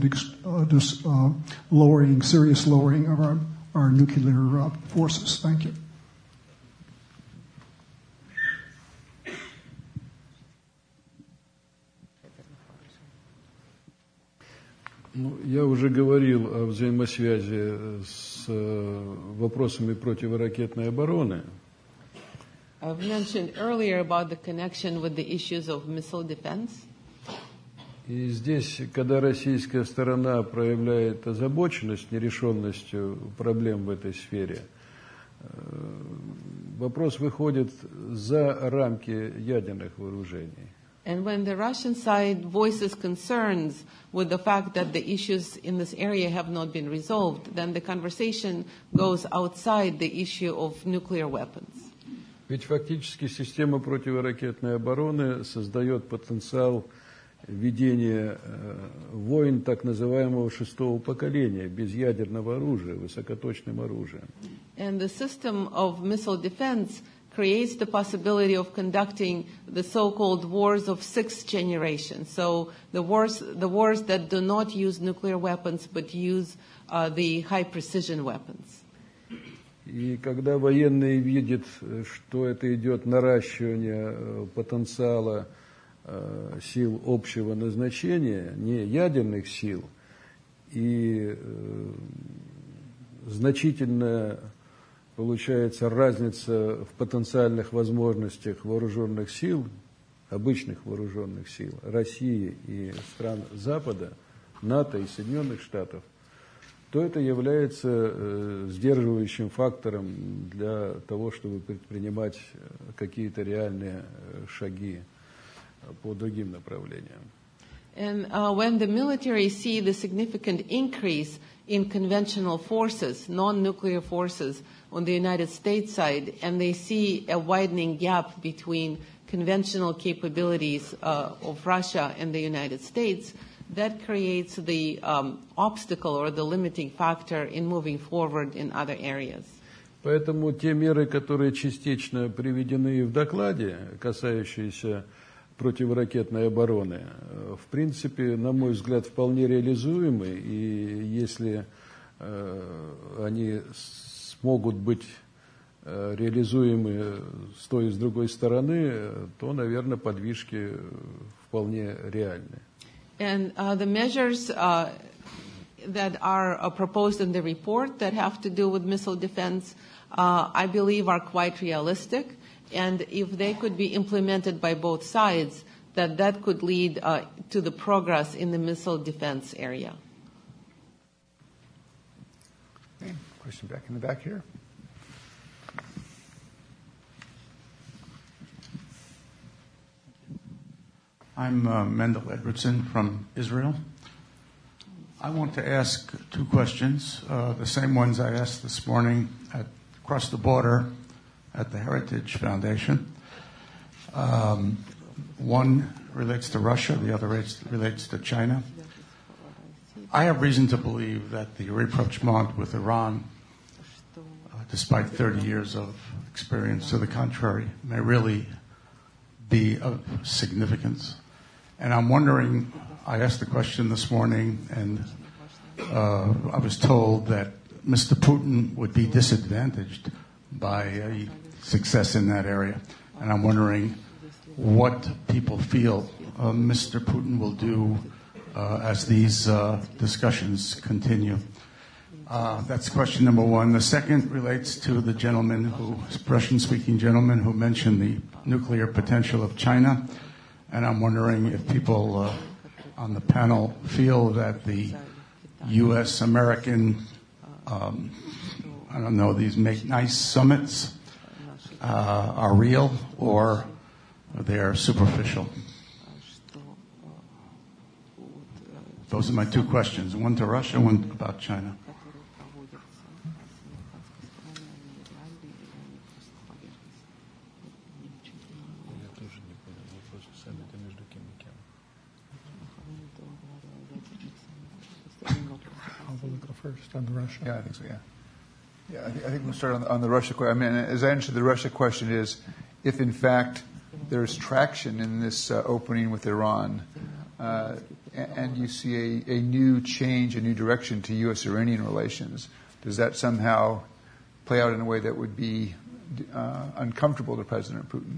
serious lowering of our nuclear forces. Thank you. Я уже говорил о взаимосвязи с вопросами противоракетной обороны. I've mentioned earlier about the connection with the issues of missile defense. И здесь, когда российская сторона проявляет озабоченность нерешенностью проблем в этой сфере, вопрос выходит за рамки ядерных вооружений. And when the Russian side voices concerns with the fact that the issues in this area have not been resolved, then the conversation goes outside the issue of nuclear weapons. Ведь фактически система противоракетной обороны создает потенциал ведения войн так называемого шестого поколения, без ядерного оружия, высокоточным оружием. And the system of missile defense creates the possibility of conducting the so-called wars of sixth generation. So the wars that do not use nuclear weapons but use the high-precision weapons. И когда военные видят, что это идет наращивание потенциала сил общего назначения, не ядерных сил, и значительная получается разница в потенциальных возможностях вооруженных сил, обычных вооруженных сил России и стран Запада, НАТО и Соединенных Штатов, то это является сдерживающим фактором для того, чтобы предпринимать какие-то реальные шаги по другим направлениям. And when the military see the significant increase in conventional forces, non-nuclear forces on the United States side, and they see a widening gap between conventional capabilities of Russia and the United States, that creates the obstacle or the limiting factor in moving forward in other areas. Поэтому те меры, которые частично приведены в докладе, касающиеся противоракетной обороны, в принципе, на мой взгляд, вполне реализуемы, и если они смогут быть реализуемы с той и с другой стороны, то, наверное, подвижки вполне реальны. And the measures that are proposed in the report that have to do with missile defense, I believe are quite realistic. And if they could be implemented by both sides, that could lead to the progress in the missile defense area. Okay. Question back in the back here. I'm Mendel Edwardson from Israel. I want to ask two questions, the same ones I asked this morning across the border at the Heritage Foundation. One relates to Russia, the other relates to China. I have reason to believe that the rapprochement with Iran, despite 30 years of experience to the contrary, may really be of significance. And I'm wondering, I asked the question this morning, and I was told that Mr. Putin would be disadvantaged by success in that area. And I'm wondering what people feel Mr. Putin will do as these discussions continue. That's question number one. The second relates to the Russian-speaking gentleman who mentioned the nuclear potential of China. And I'm wondering if people on the panel feel that the U.S.-American, these make nice summits are real or they're superficial. Those are my two questions, one to Russia, one about China. First on the Russia. Yeah, I think so. Yeah, I think we'll start on the Russia question. I mean, as I understood, the Russia question is if in fact there's traction in this opening with Iran, and you see a new change, a new direction to U.S.-Iranian relations, does that somehow play out in a way that would be uncomfortable to President Putin?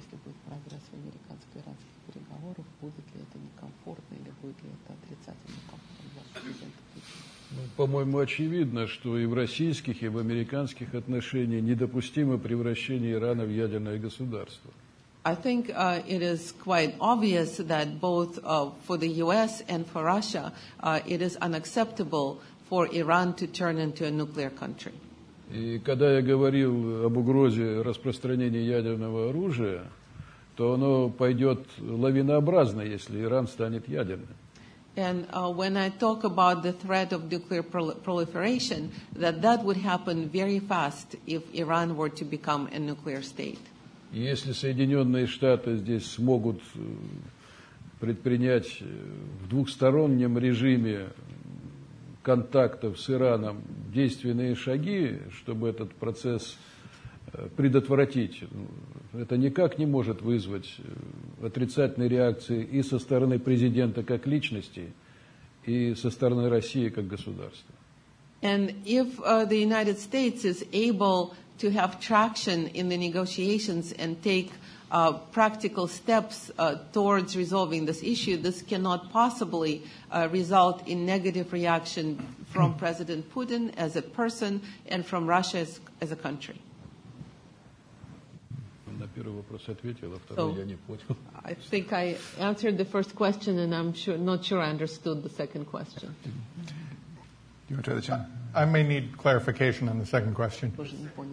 По-моему, очевидно, что и в российских, и в американских отношениях недопустимо превращение Ирана в ядерное государство. I think it is quite obvious that both for the U.S. and for Russia, it is unacceptable for Iran to turn into a nuclear country. И когда я говорил об угрозе распространения ядерного оружия, то оно пойдет лавинообразно, если Иран станет ядерным. And when I talk about the threat of nuclear proliferation, that would happen very fast if Iran were to become a nuclear state. Если Соединенные Штаты здесь смогут предпринять в двухстороннем режиме контактов с Ираном действенные шаги, чтобы этот процесс предотвратить, это никак не может вызвать отрицательной реакции и со стороны президента как личности, и со стороны России как государства. And if the United States is able to have traction in the negotiations and take practical steps towards resolving this issue, this cannot possibly result in negative reaction from President Putin as a person and from Russia as a country. So, I think I answered the first question, and I'm not sure I understood the second question. Do you want to try the China? I may need clarification on the second question. The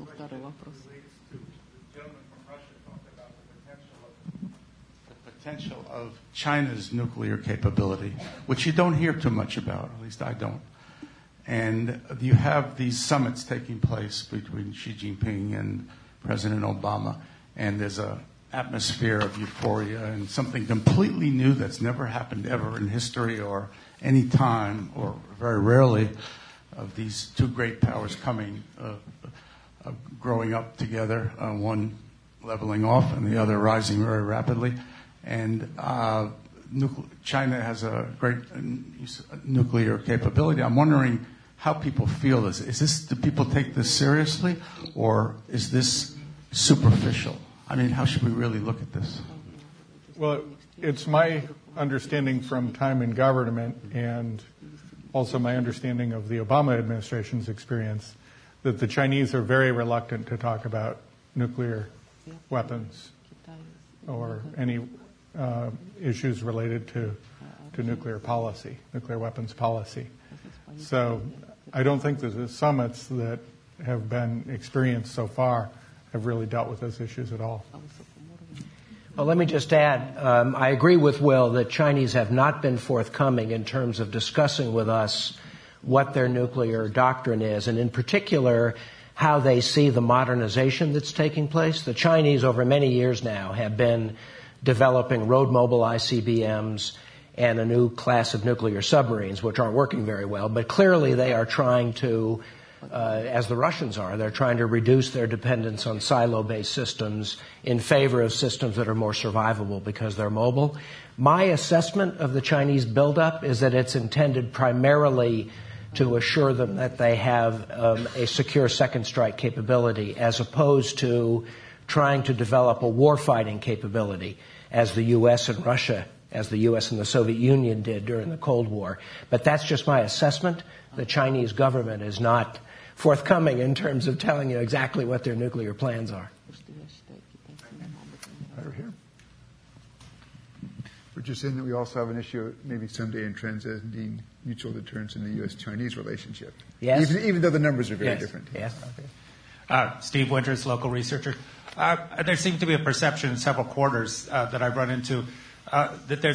potential of China's nuclear capability, which you don't hear too much about, at least I don't. And you have these summits taking place between Xi Jinping and President Obama, and there's an atmosphere of euphoria and something completely new that's never happened ever in history or any time, or very rarely, of these two great powers coming, growing up together, one leveling off and the other rising very rapidly. And China has a great nuclear capability. I'm wondering how people feel this. Do people take this seriously, or is this superficial? I mean, how should we really look at this? Well, it's my understanding from time in government, and also my understanding of the Obama administration's experience, that the Chinese are very reluctant to talk about nuclear weapons or any issues related to nuclear policy, nuclear weapons policy. So I don't think that the summits that have been experienced so far have really dealt with those issues at all. Well, let me just add, I agree with Will that Chinese have not been forthcoming in terms of discussing with us what their nuclear doctrine is, and in particular, how they see the modernization that's taking place. The Chinese, over many years now, have been developing road-mobile ICBMs and a new class of nuclear submarines, which aren't working very well, but clearly they are trying to, as the Russians are, they're trying to reduce their dependence on silo-based systems in favor of systems that are more survivable because they're mobile. My assessment of the Chinese buildup is that it's intended primarily to assure them that they have a secure second strike capability, as opposed to trying to develop a warfighting capability, as the U.S. and Russia as the U.S. and the Soviet Union did during the Cold War. But that's just my assessment. The Chinese government is not forthcoming in terms of telling you exactly what their nuclear plans are. Over here. We're just saying that we also have an issue maybe someday in transcending mutual deterrence in the U.S.-Chinese relationship. Yes. Even though the numbers are very Yes. different. Yes. Okay. Steve Winters, local researcher. There seems to be a perception in several quarters that I've run into that there's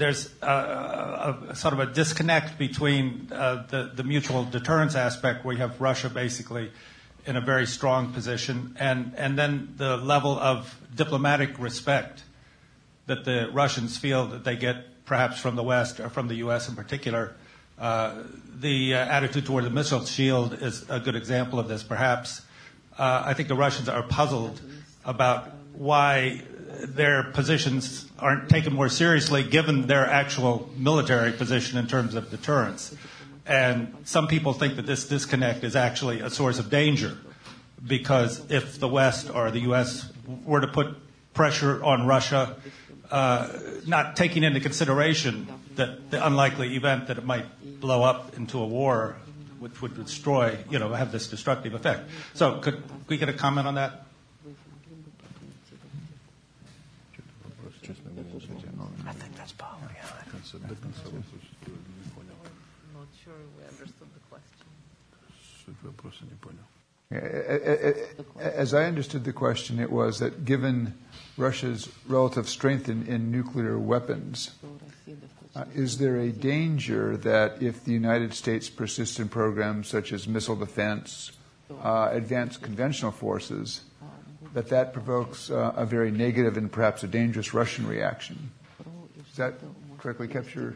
a sort of a disconnect between the mutual deterrence aspect, where you have Russia basically in a very strong position, and then the level of diplomatic respect that the Russians feel that they get perhaps from the West or from the U.S. in particular. The attitude toward the missile shield is a good example of this, perhaps. I think the Russians are puzzled about why their positions aren't taken more seriously given their actual military position in terms of deterrence. And some people think that this disconnect is actually a source of danger, because if the West or the U.S. were to put pressure on Russia, not taking into consideration that the unlikely event that it might blow up into a war which would destroy, have this destructive effect. So could we get a comment on that? I think that's probably Not sure we understood the question. As I understood the question, it was that given Russia's relative strength in nuclear weapons, is there a danger that if the United States persists in programs such as missile defense, advanced conventional forces, that provokes a very negative and perhaps a dangerous Russian reaction? Does that correctly capture?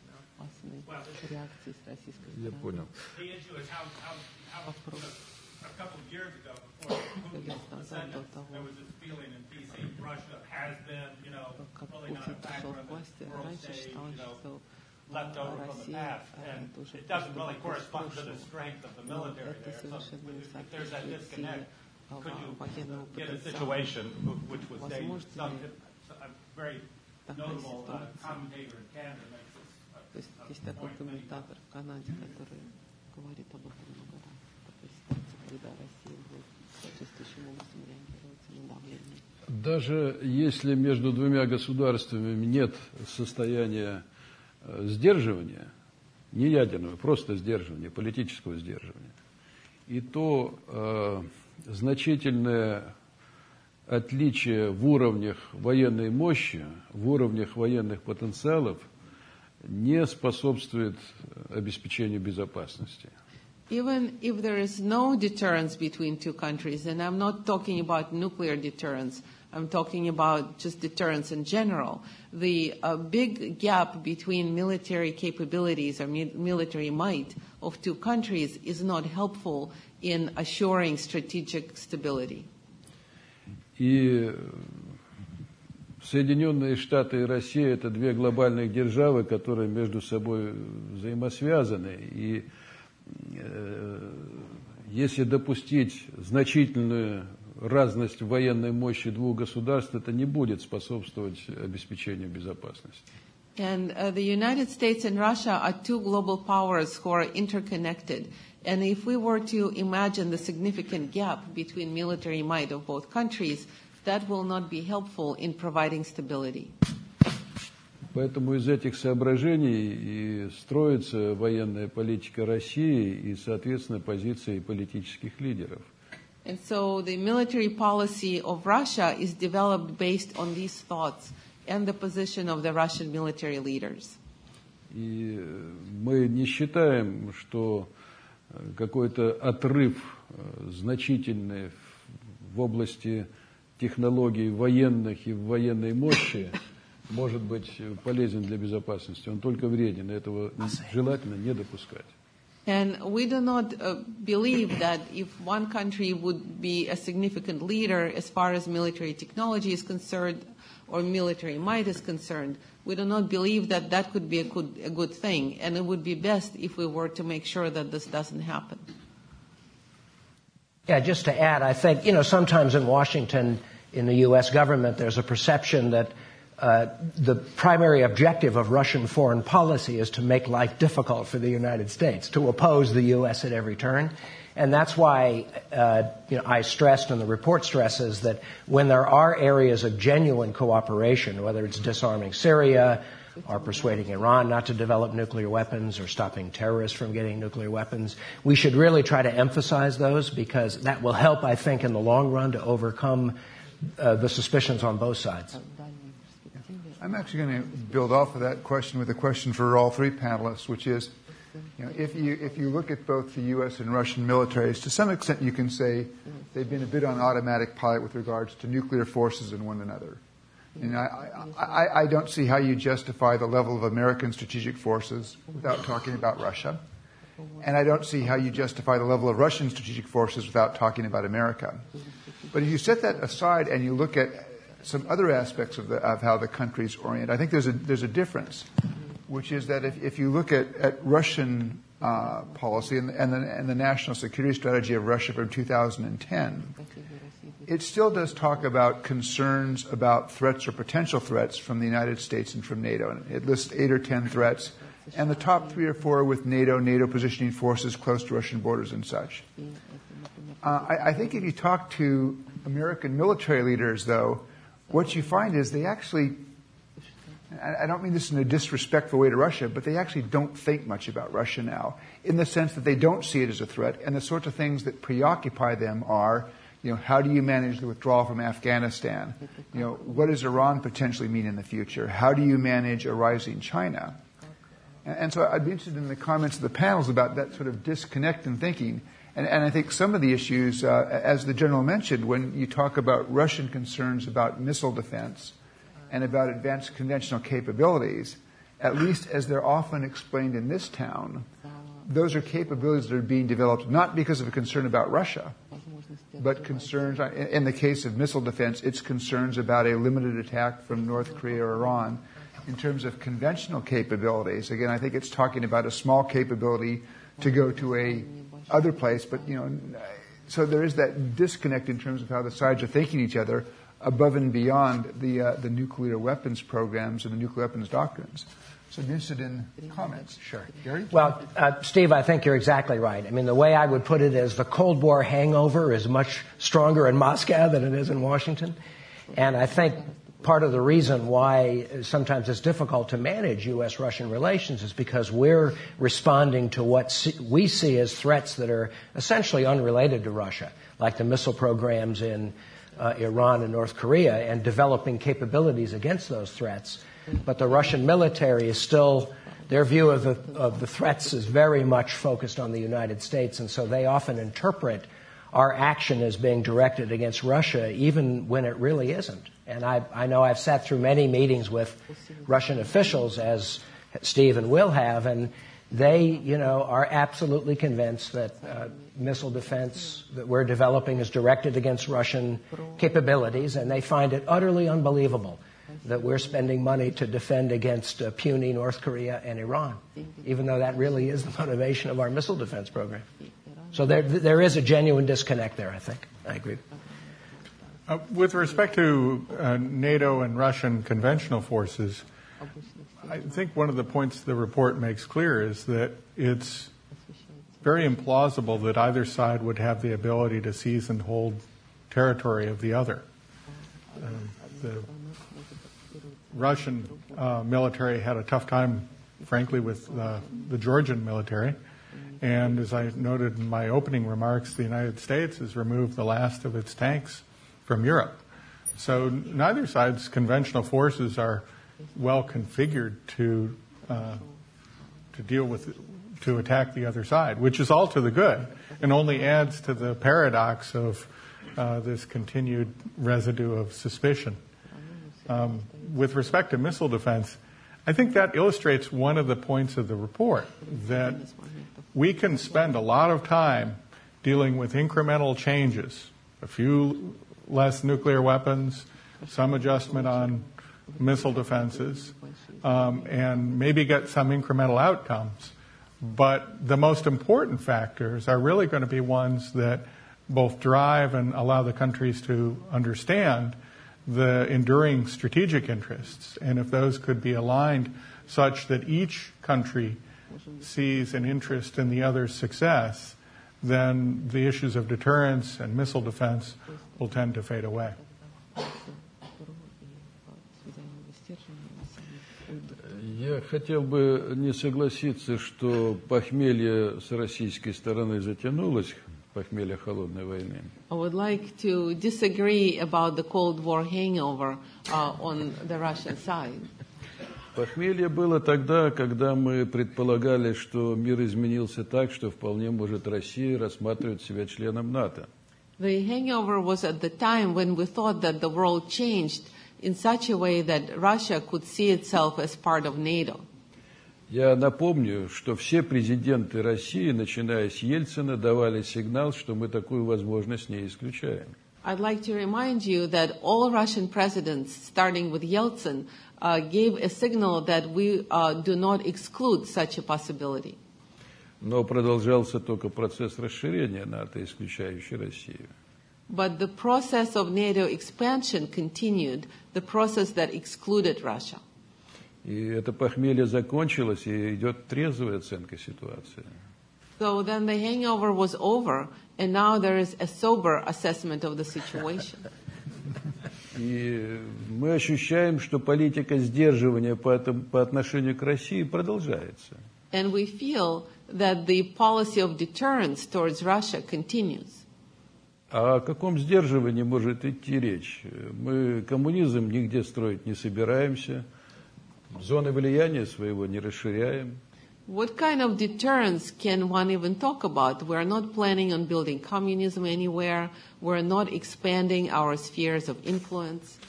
Я понял. The issue is how a couple of years ago, before Putin ascended, there was this feeling in D.C. Russia has been, really not a factor on the world stage, left over from the past, and it doesn't really correspond to the strength of the military there. So if there's that disconnect, could you get a situation which was dangerous? A very notable commentator in Canada makes this Есть такой комментатор в Канаде, который говорит об этом много раз. Такой ситуации, когда Россия будет соответствующим образом реагировать на давление. Даже если между двумя государствами нет состояния сдерживания, не ядерного, просто сдерживания, политического сдерживания, и то значительное отличие в уровнях военной мощи, в уровнях военных потенциалов не способствует обеспечению безопасности. Even if there is no deterrence between two countries, and I'm not talking about nuclear deterrence, I'm talking about just deterrence in general, the big gap between military capabilities or military might of two countries is not helpful in assuring strategic stability. И Соединенные Штаты и Россия – это две глобальных державы, которые между собой взаимосвязаны. И если допустить значительную разность в военной мощи двух государств, это не будет способствовать обеспечению безопасности. And the United States and Russia are two global powers who are interconnected. And if we were to imagine the significant gap between military might of both countries, that will not be helpful in providing stability. Поэтому из этих соображений и строится военная политика России и, соответственно, позиции политических лидеров. And so the military policy of Russia is developed based on these thoughts and the position of the Russian military leaders. И мы не считаем, что какой-то отрыв значительный в области технологий военных и военной мощи может быть полезен для безопасности. Он только вреден, и этого желательно не допускать. And we do not believe that if one country would be a significant leader as far as military technology is concerned or military might is concerned, we do not believe that that could be a good thing. And it would be best if we were to make sure that this doesn't happen. Yeah, just to add, I think, sometimes in Washington, in the U.S. government, there's a perception that the primary objective of Russian foreign policy is to make life difficult for the United States, to oppose the U.S. at every turn. And that's why I stressed, and the report stresses, that when there are areas of genuine cooperation, whether it's disarming Syria or persuading Iran not to develop nuclear weapons or stopping terrorists from getting nuclear weapons, we should really try to emphasize those, because that will help, I think, in the long run to overcome the suspicions on both sides. I'm actually going to build off of that question with a question for all three panelists, which is, if you look at both the U.S. and Russian militaries, to some extent you can say they've been a bit on automatic pilot with regards to nuclear forces in one another. And I don't see how you justify the level of American strategic forces without talking about Russia. And I don't see how you justify the level of Russian strategic forces without talking about America. But if you set that aside and you look at some other aspects of how the countries orient, I think there's a difference, which is that if you look at Russian policy and the national security strategy of Russia from 2010, it still does talk about concerns about threats or potential threats from the United States and from NATO. And it lists 8 or 10 threats, and the top 3 or 4 are with NATO positioning forces close to Russian borders and such. I think if you talk to American military leaders, though, what you find is they actually, I don't mean this in a disrespectful way to Russia, but they actually don't think much about Russia now, in the sense that they don't see it as a threat, and the sorts of things that preoccupy them are, how do you manage the withdrawal from Afghanistan? What does Iran potentially mean in the future? How do you manage a rising China? And so I'd be interested in the comments of the panels about that sort of disconnect in thinking. And I think some of the issues, as the General mentioned, when you talk about Russian concerns about missile defense and about advanced conventional capabilities, at least as they're often explained in this town, those are capabilities that are being developed not because of a concern about Russia, but concerns, in the case of missile defense, it's concerns about a limited attack from North Korea or Iran. In terms of conventional capabilities, again, I think it's talking about a small capability to go to a other place, but so there is that disconnect in terms of how the sides are thinking each other above and beyond the nuclear weapons programs and the nuclear weapons doctrines. So I'm interested in comments. Sure. Gary? Well, Steve, I think you're exactly right. I mean, the way I would put it is the Cold War hangover is much stronger in Moscow than it is in Washington. And I think part of the reason why sometimes it's difficult to manage U.S.-Russian relations is because we're responding to what we see as threats that are essentially unrelated to Russia, like the missile programs in Iran and North Korea, and developing capabilities against those threats. But the Russian military is still, their view of the threats is very much focused on the United States, and so they often interpret our action as being directed against Russia, even when it really isn't. And I know I've sat through many meetings with Russian officials, as Steve and Will have, and they, are absolutely convinced that missile defense that we're developing is directed against Russian capabilities, and they find it utterly unbelievable that we're spending money to defend against puny North Korea and Iran, even though that really is the motivation of our missile defense program. So there is a genuine disconnect there, I think. I agree. With respect to NATO and Russian conventional forces, I think one of the points the report makes clear is that it's very implausible that either side would have the ability to seize and hold territory of the other. The Russian military had a tough time, frankly, with the Georgian military. And as I noted in my opening remarks, the United States has removed the last of its tanks from Europe. So neither side's conventional forces are well configured to deal with, to attack the other side, which is all to the good and only adds to the paradox of this continued residue of suspicion. With respect to missile defense, I think that illustrates one of the points of the report, that we can spend a lot of time dealing with incremental changes, a few less nuclear weapons, some adjustment on missile defenses, and maybe get some incremental outcomes. But the most important factors are really going to be ones that both drive and allow the countries to understand the enduring strategic interests. And if those could be aligned such that each country sees an interest in the other's success, then the issues of deterrence and missile defense will tend to fade away. Я хотел бы не согласиться, что похмелье с российской стороны затянулось, похмелье холодной войны. I would like to disagree about the Cold War hangover on the Russian side. Похмелье было тогда, когда мы предполагали, что мир изменился так, что вполне может Россия рассматривать себя членом НАТО. The hangover was at the time when we thought that the world changed in such a way that Russia could see itself as part of NATO. Я напомню, что все президенты России, начиная с Ельцина, давали сигнал, что мы такую возможность не исключаем. I'd like to remind you that all Russian presidents, starting with Yeltsin, gave a signal that we do not exclude such a possibility. Но продолжался только процесс расширения НАТО, исключающий Россию. But the process of NATO expansion continued, the process that excluded Russia. И это похмелье закончилось, и идет трезвая оценка ситуации. So then the hangover was over, and now there is a sober assessment of the situation. И мы ощущаем, что политика сдерживания по отношению к России продолжается. And we feel that the policy of deterrence towards Russia continues. О каком сдерживании может идти речь? Мы коммунизм нигде строить не собираемся, зоны влияния своего не расширяем. What kind of deterrence can one even talk about? We are not planning on building communism anywhere. We are not expanding our spheres of influence.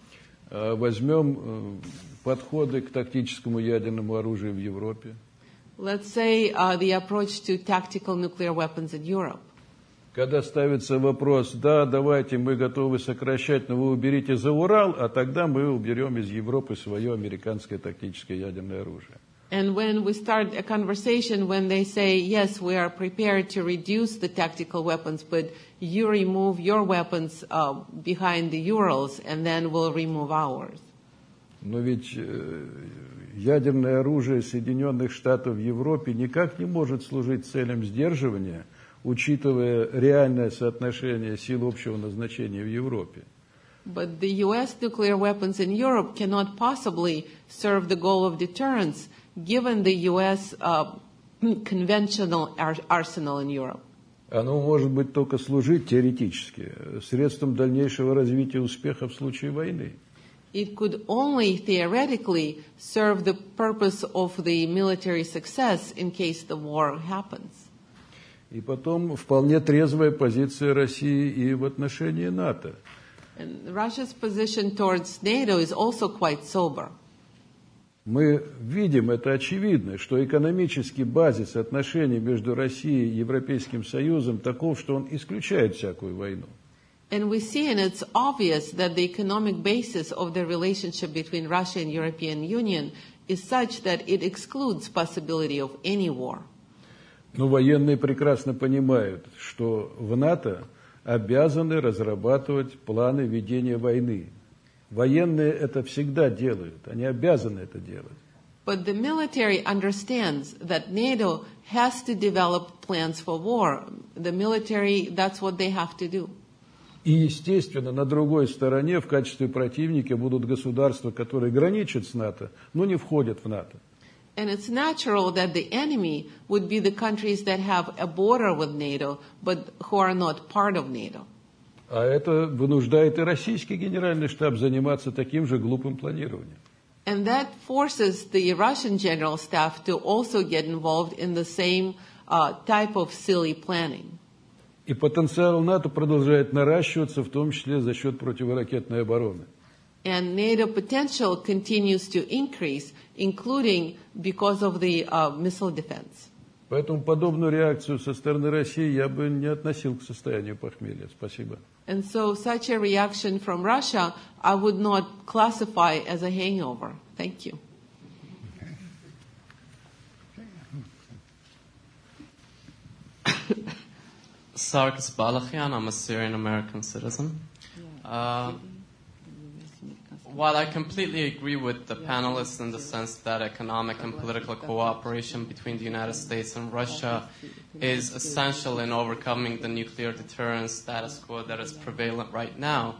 Возьмем подходы к тактическому ядерному оружию в Европе. Let's say the approach to tactical nuclear weapons in Europe. Когда ставится вопрос, да, давайте, мы готовы сокращать, но вы уберите за Урал, а тогда мы уберем из Европы свое американское тактическое ядерное оружие. And when we start a conversation, when they say, yes, we are prepared to reduce the tactical weapons, but you remove your weapons behind the Urals, and then we'll remove ours. Но ведь ядерное оружие Соединенных Штатов в Европе никак не может служить целям сдерживания, учитывая реальное соотношение сил общего назначения в Европе. But the U.S. nuclear weapons in Europe cannot possibly serve the goal of deterrence, given the U.S. Conventional arsenal in Europe. Оно может быть только служить теоретически средством дальнейшего развития успеха в случае войны. It could only theoretically serve the purpose of the military success in case the war happens. И потом вполне трезвая позиция России и в отношении НАТО. And Russia's position towards NATO is also quite sober. Мы видим, это очевидно, что экономический базис отношений между Россией и Европейским Союзом таков, что он исключает всякую войну. And we see, and it's obvious, that the economic basis of the relationship between Russia and European Union is such that it excludes possibility of any war. Но военные прекрасно понимают, что в НАТО обязаны разрабатывать планы ведения войны. Военные это всегда делают, они обязаны это делать. But the military understands that NATO has to develop plans for war. The military, that's what they have to do. И, естественно, на другой стороне в качестве противника будут государства, которые граничат с НАТО, но не входят в НАТО. And it's natural that the enemy would be the countries that have a border with NATO, but who are not part of NATO. А это вынуждает и российский генеральный штаб заниматься таким же глупым планированием. And that forces the Russian general staff to also get involved in the same type of silly planning. И потенциал НАТО продолжает наращиваться, в том числе за счет противоракетной обороны. And NATO potential continues to increase, including because of the missile defense. Поэтому подобную реакцию со стороны России я бы не относил к состоянию похмелья. Спасибо. And so such a reaction from Russia, I would not classify as a hangover. Thank you. Sarkis Balachian, I'm a Syrian-American citizen. while I completely agree with the panelists in the sense that economic and political cooperation between the United States and Russia is essential in overcoming the nuclear deterrence status quo that is prevalent right now,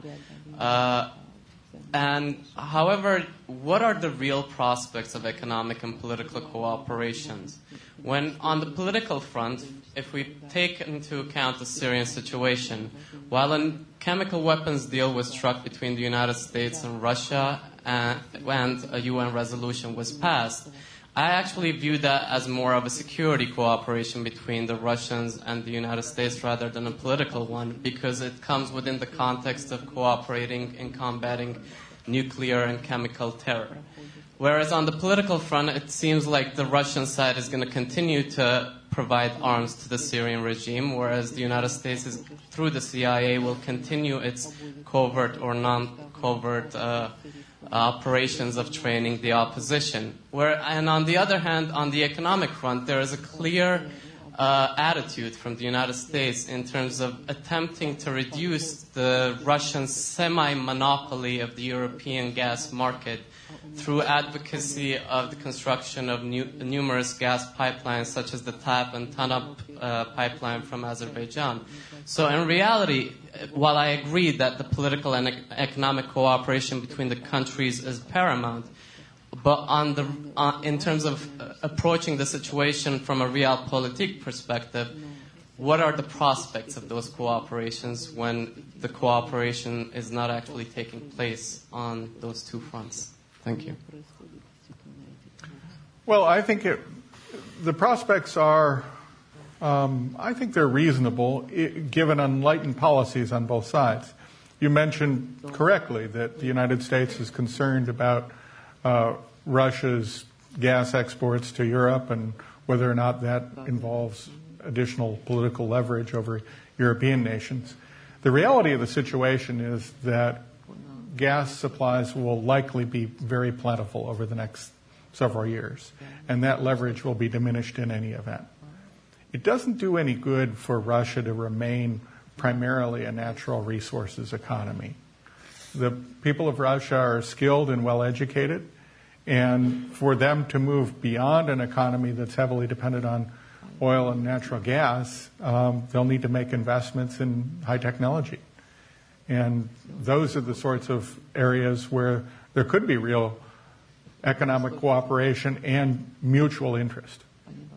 and however, what are the real prospects of economic and political cooperation? When on the political front, if we take into account the Syrian situation, while a chemical weapons deal was struck between the United States and Russia and a UN resolution was passed, I actually view that as more of a security cooperation between the Russians and the United States rather than a political one, because it comes within the context of cooperating in combating nuclear and chemical terror. Whereas on the political front, it seems like the Russian side is going to continue to provide arms to the Syrian regime, whereas the United States, through the CIA, will continue its covert or non-covert operations of training the opposition. And on the other hand, on the economic front, there is a clear attitude from the United States in terms of attempting to reduce the Russian semi-monopoly of the European gas market through advocacy of the construction of numerous gas pipelines such as the TAP and TANAP pipeline from Azerbaijan. So in reality, while I agree that the political and economic cooperation between the countries is paramount, but in terms of approaching the situation from a realpolitik perspective, what are the prospects of those cooperations when the cooperation is not actually taking place on those two fronts? Thank you. Well, I think the prospects are, I think they're reasonable given enlightened policies on both sides. You mentioned correctly that the United States is concerned about Russia's gas exports to Europe and whether or not that involves additional political leverage over European nations. The reality of the situation is that gas supplies will likely be very plentiful over the next several years, and that leverage will be diminished in any event. It doesn't do any good for Russia to remain primarily a natural resources economy. The people of Russia are skilled and well-educated, and for them to move beyond an economy that's heavily dependent on oil and natural gas, they'll need to make investments in high technology. And those are the sorts of areas where there could be real economic cooperation and mutual interest.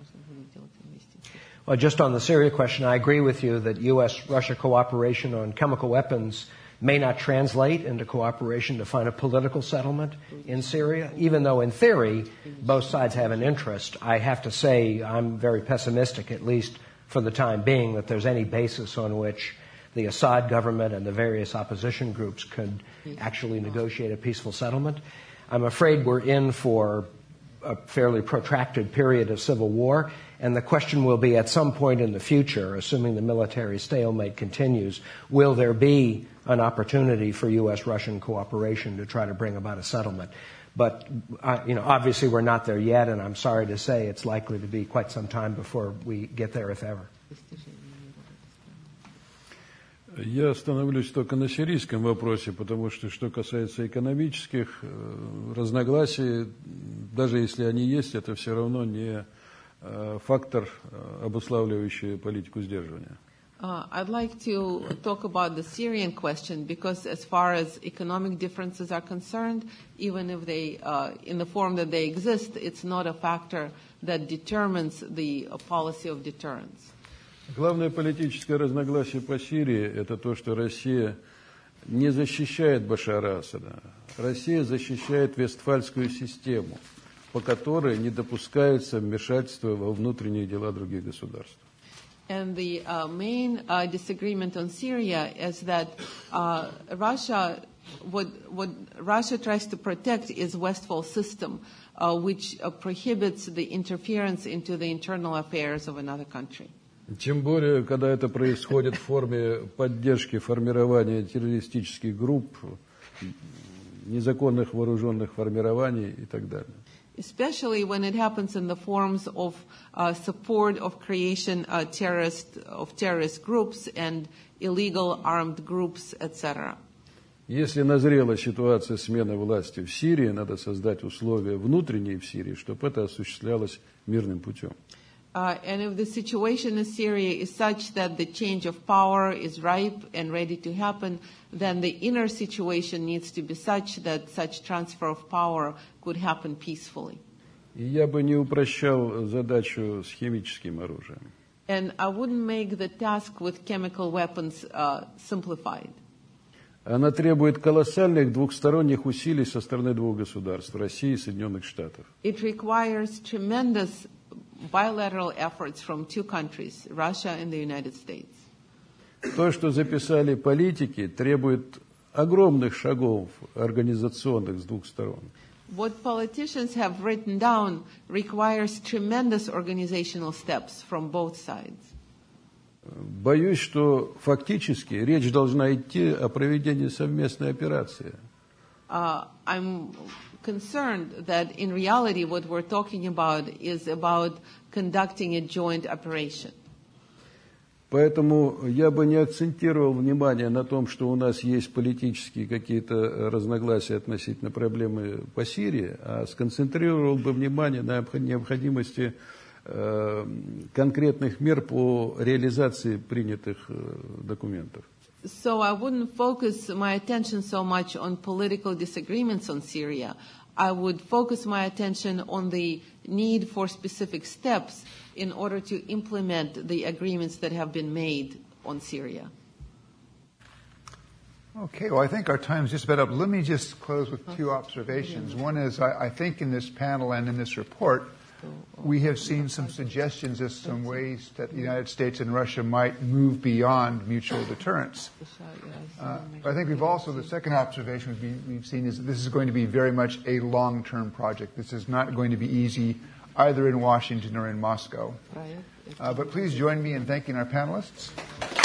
Well, just on the Syria question, I agree with you that U.S.-Russia cooperation on chemical weapons may not translate into cooperation to find a political settlement in Syria, even though in theory both sides have an interest. I have to say I'm very pessimistic, at least for the time being, that there's any basis on which the Assad government and the various opposition groups could actually negotiate a peaceful settlement. I'm afraid we're in for a fairly protracted period of civil war, and the question will be at some point in the future, assuming the military stalemate continues, will there be an opportunity for U.S.-Russian cooperation to try to bring about a settlement? But, obviously we're not there yet, and I'm sorry to say it's likely to be quite some time before we get there, if ever. Я остановлюсь только на сирийском вопросе, потому что касается экономических разногласий, даже если они есть, это все равно не фактор, обуславливающий политику сдерживания. I'd like to talk about the Syrian question because as far as economic differences are concerned, even if they, in the form that they exist, it's not a factor that determines the policy of deterrence. Главное политическое разногласие по Сирии – это то, что Россия не защищает Башара Асада. Россия защищает Вестфальскую систему, по которой не допускается вмешательство во внутренние дела других государств. And the main disagreement on Syria is that what Russia tries to protect is Westphal system, which prohibits the interference into the internal affairs of another country. Тем более, когда это происходит в форме поддержки формирования террористических групп, незаконных вооруженных формирований и так далее. Especially when it happens in the forms of support of creation of terrorist groups and illegal armed groups, etc. Если назрела ситуация смены власти в Сирии, надо создать условия внутренние в Сирии, чтобы это осуществлялось мирным путем. And if the situation in Syria is such that the change of power is ripe and ready to happen, then the inner situation needs to be such that such transfer of power could happen peacefully. И я бы не упрощал задачу с химическим оружием. And I wouldn't make the task with chemical weapons simplified. Она требует колоссальных двухсторонних усилий со стороны двух государств, России и Соединенных Штатов. It requires tremendous bilateral efforts from two countries, Russia and the United States. То, что записали политики, требует огромных шагов организационных с двух сторон. What politicians have written down requires tremendous organizational steps from both sides. Боюсь, что фактически речь должна идти о проведении совместной операции. I'm concerned that in reality what we're talking about is about conducting a joint operation. Поэтому я бы не акцентировал внимание на том, что у нас есть политические какие-то разногласия относительно проблемы по Сирии, а сконцентрировал бы внимание на необходимости конкретных мер по реализации принятых документов. So I wouldn't focus my attention so much on political disagreements on Syria. I would focus my attention on the need for specific steps in order to implement the agreements that have been made on Syria. Okay, well, I think our time's just about up. Let me just close with two observations. One is, I think in this panel and in this report, we have seen some suggestions as some ways that the United States and Russia might move beyond mutual deterrence. But I think we've also, the second observation we've seen is that this is going to be very much a long-term project. This is not going to be easy either in Washington or in Moscow. But please join me in thanking our panelists.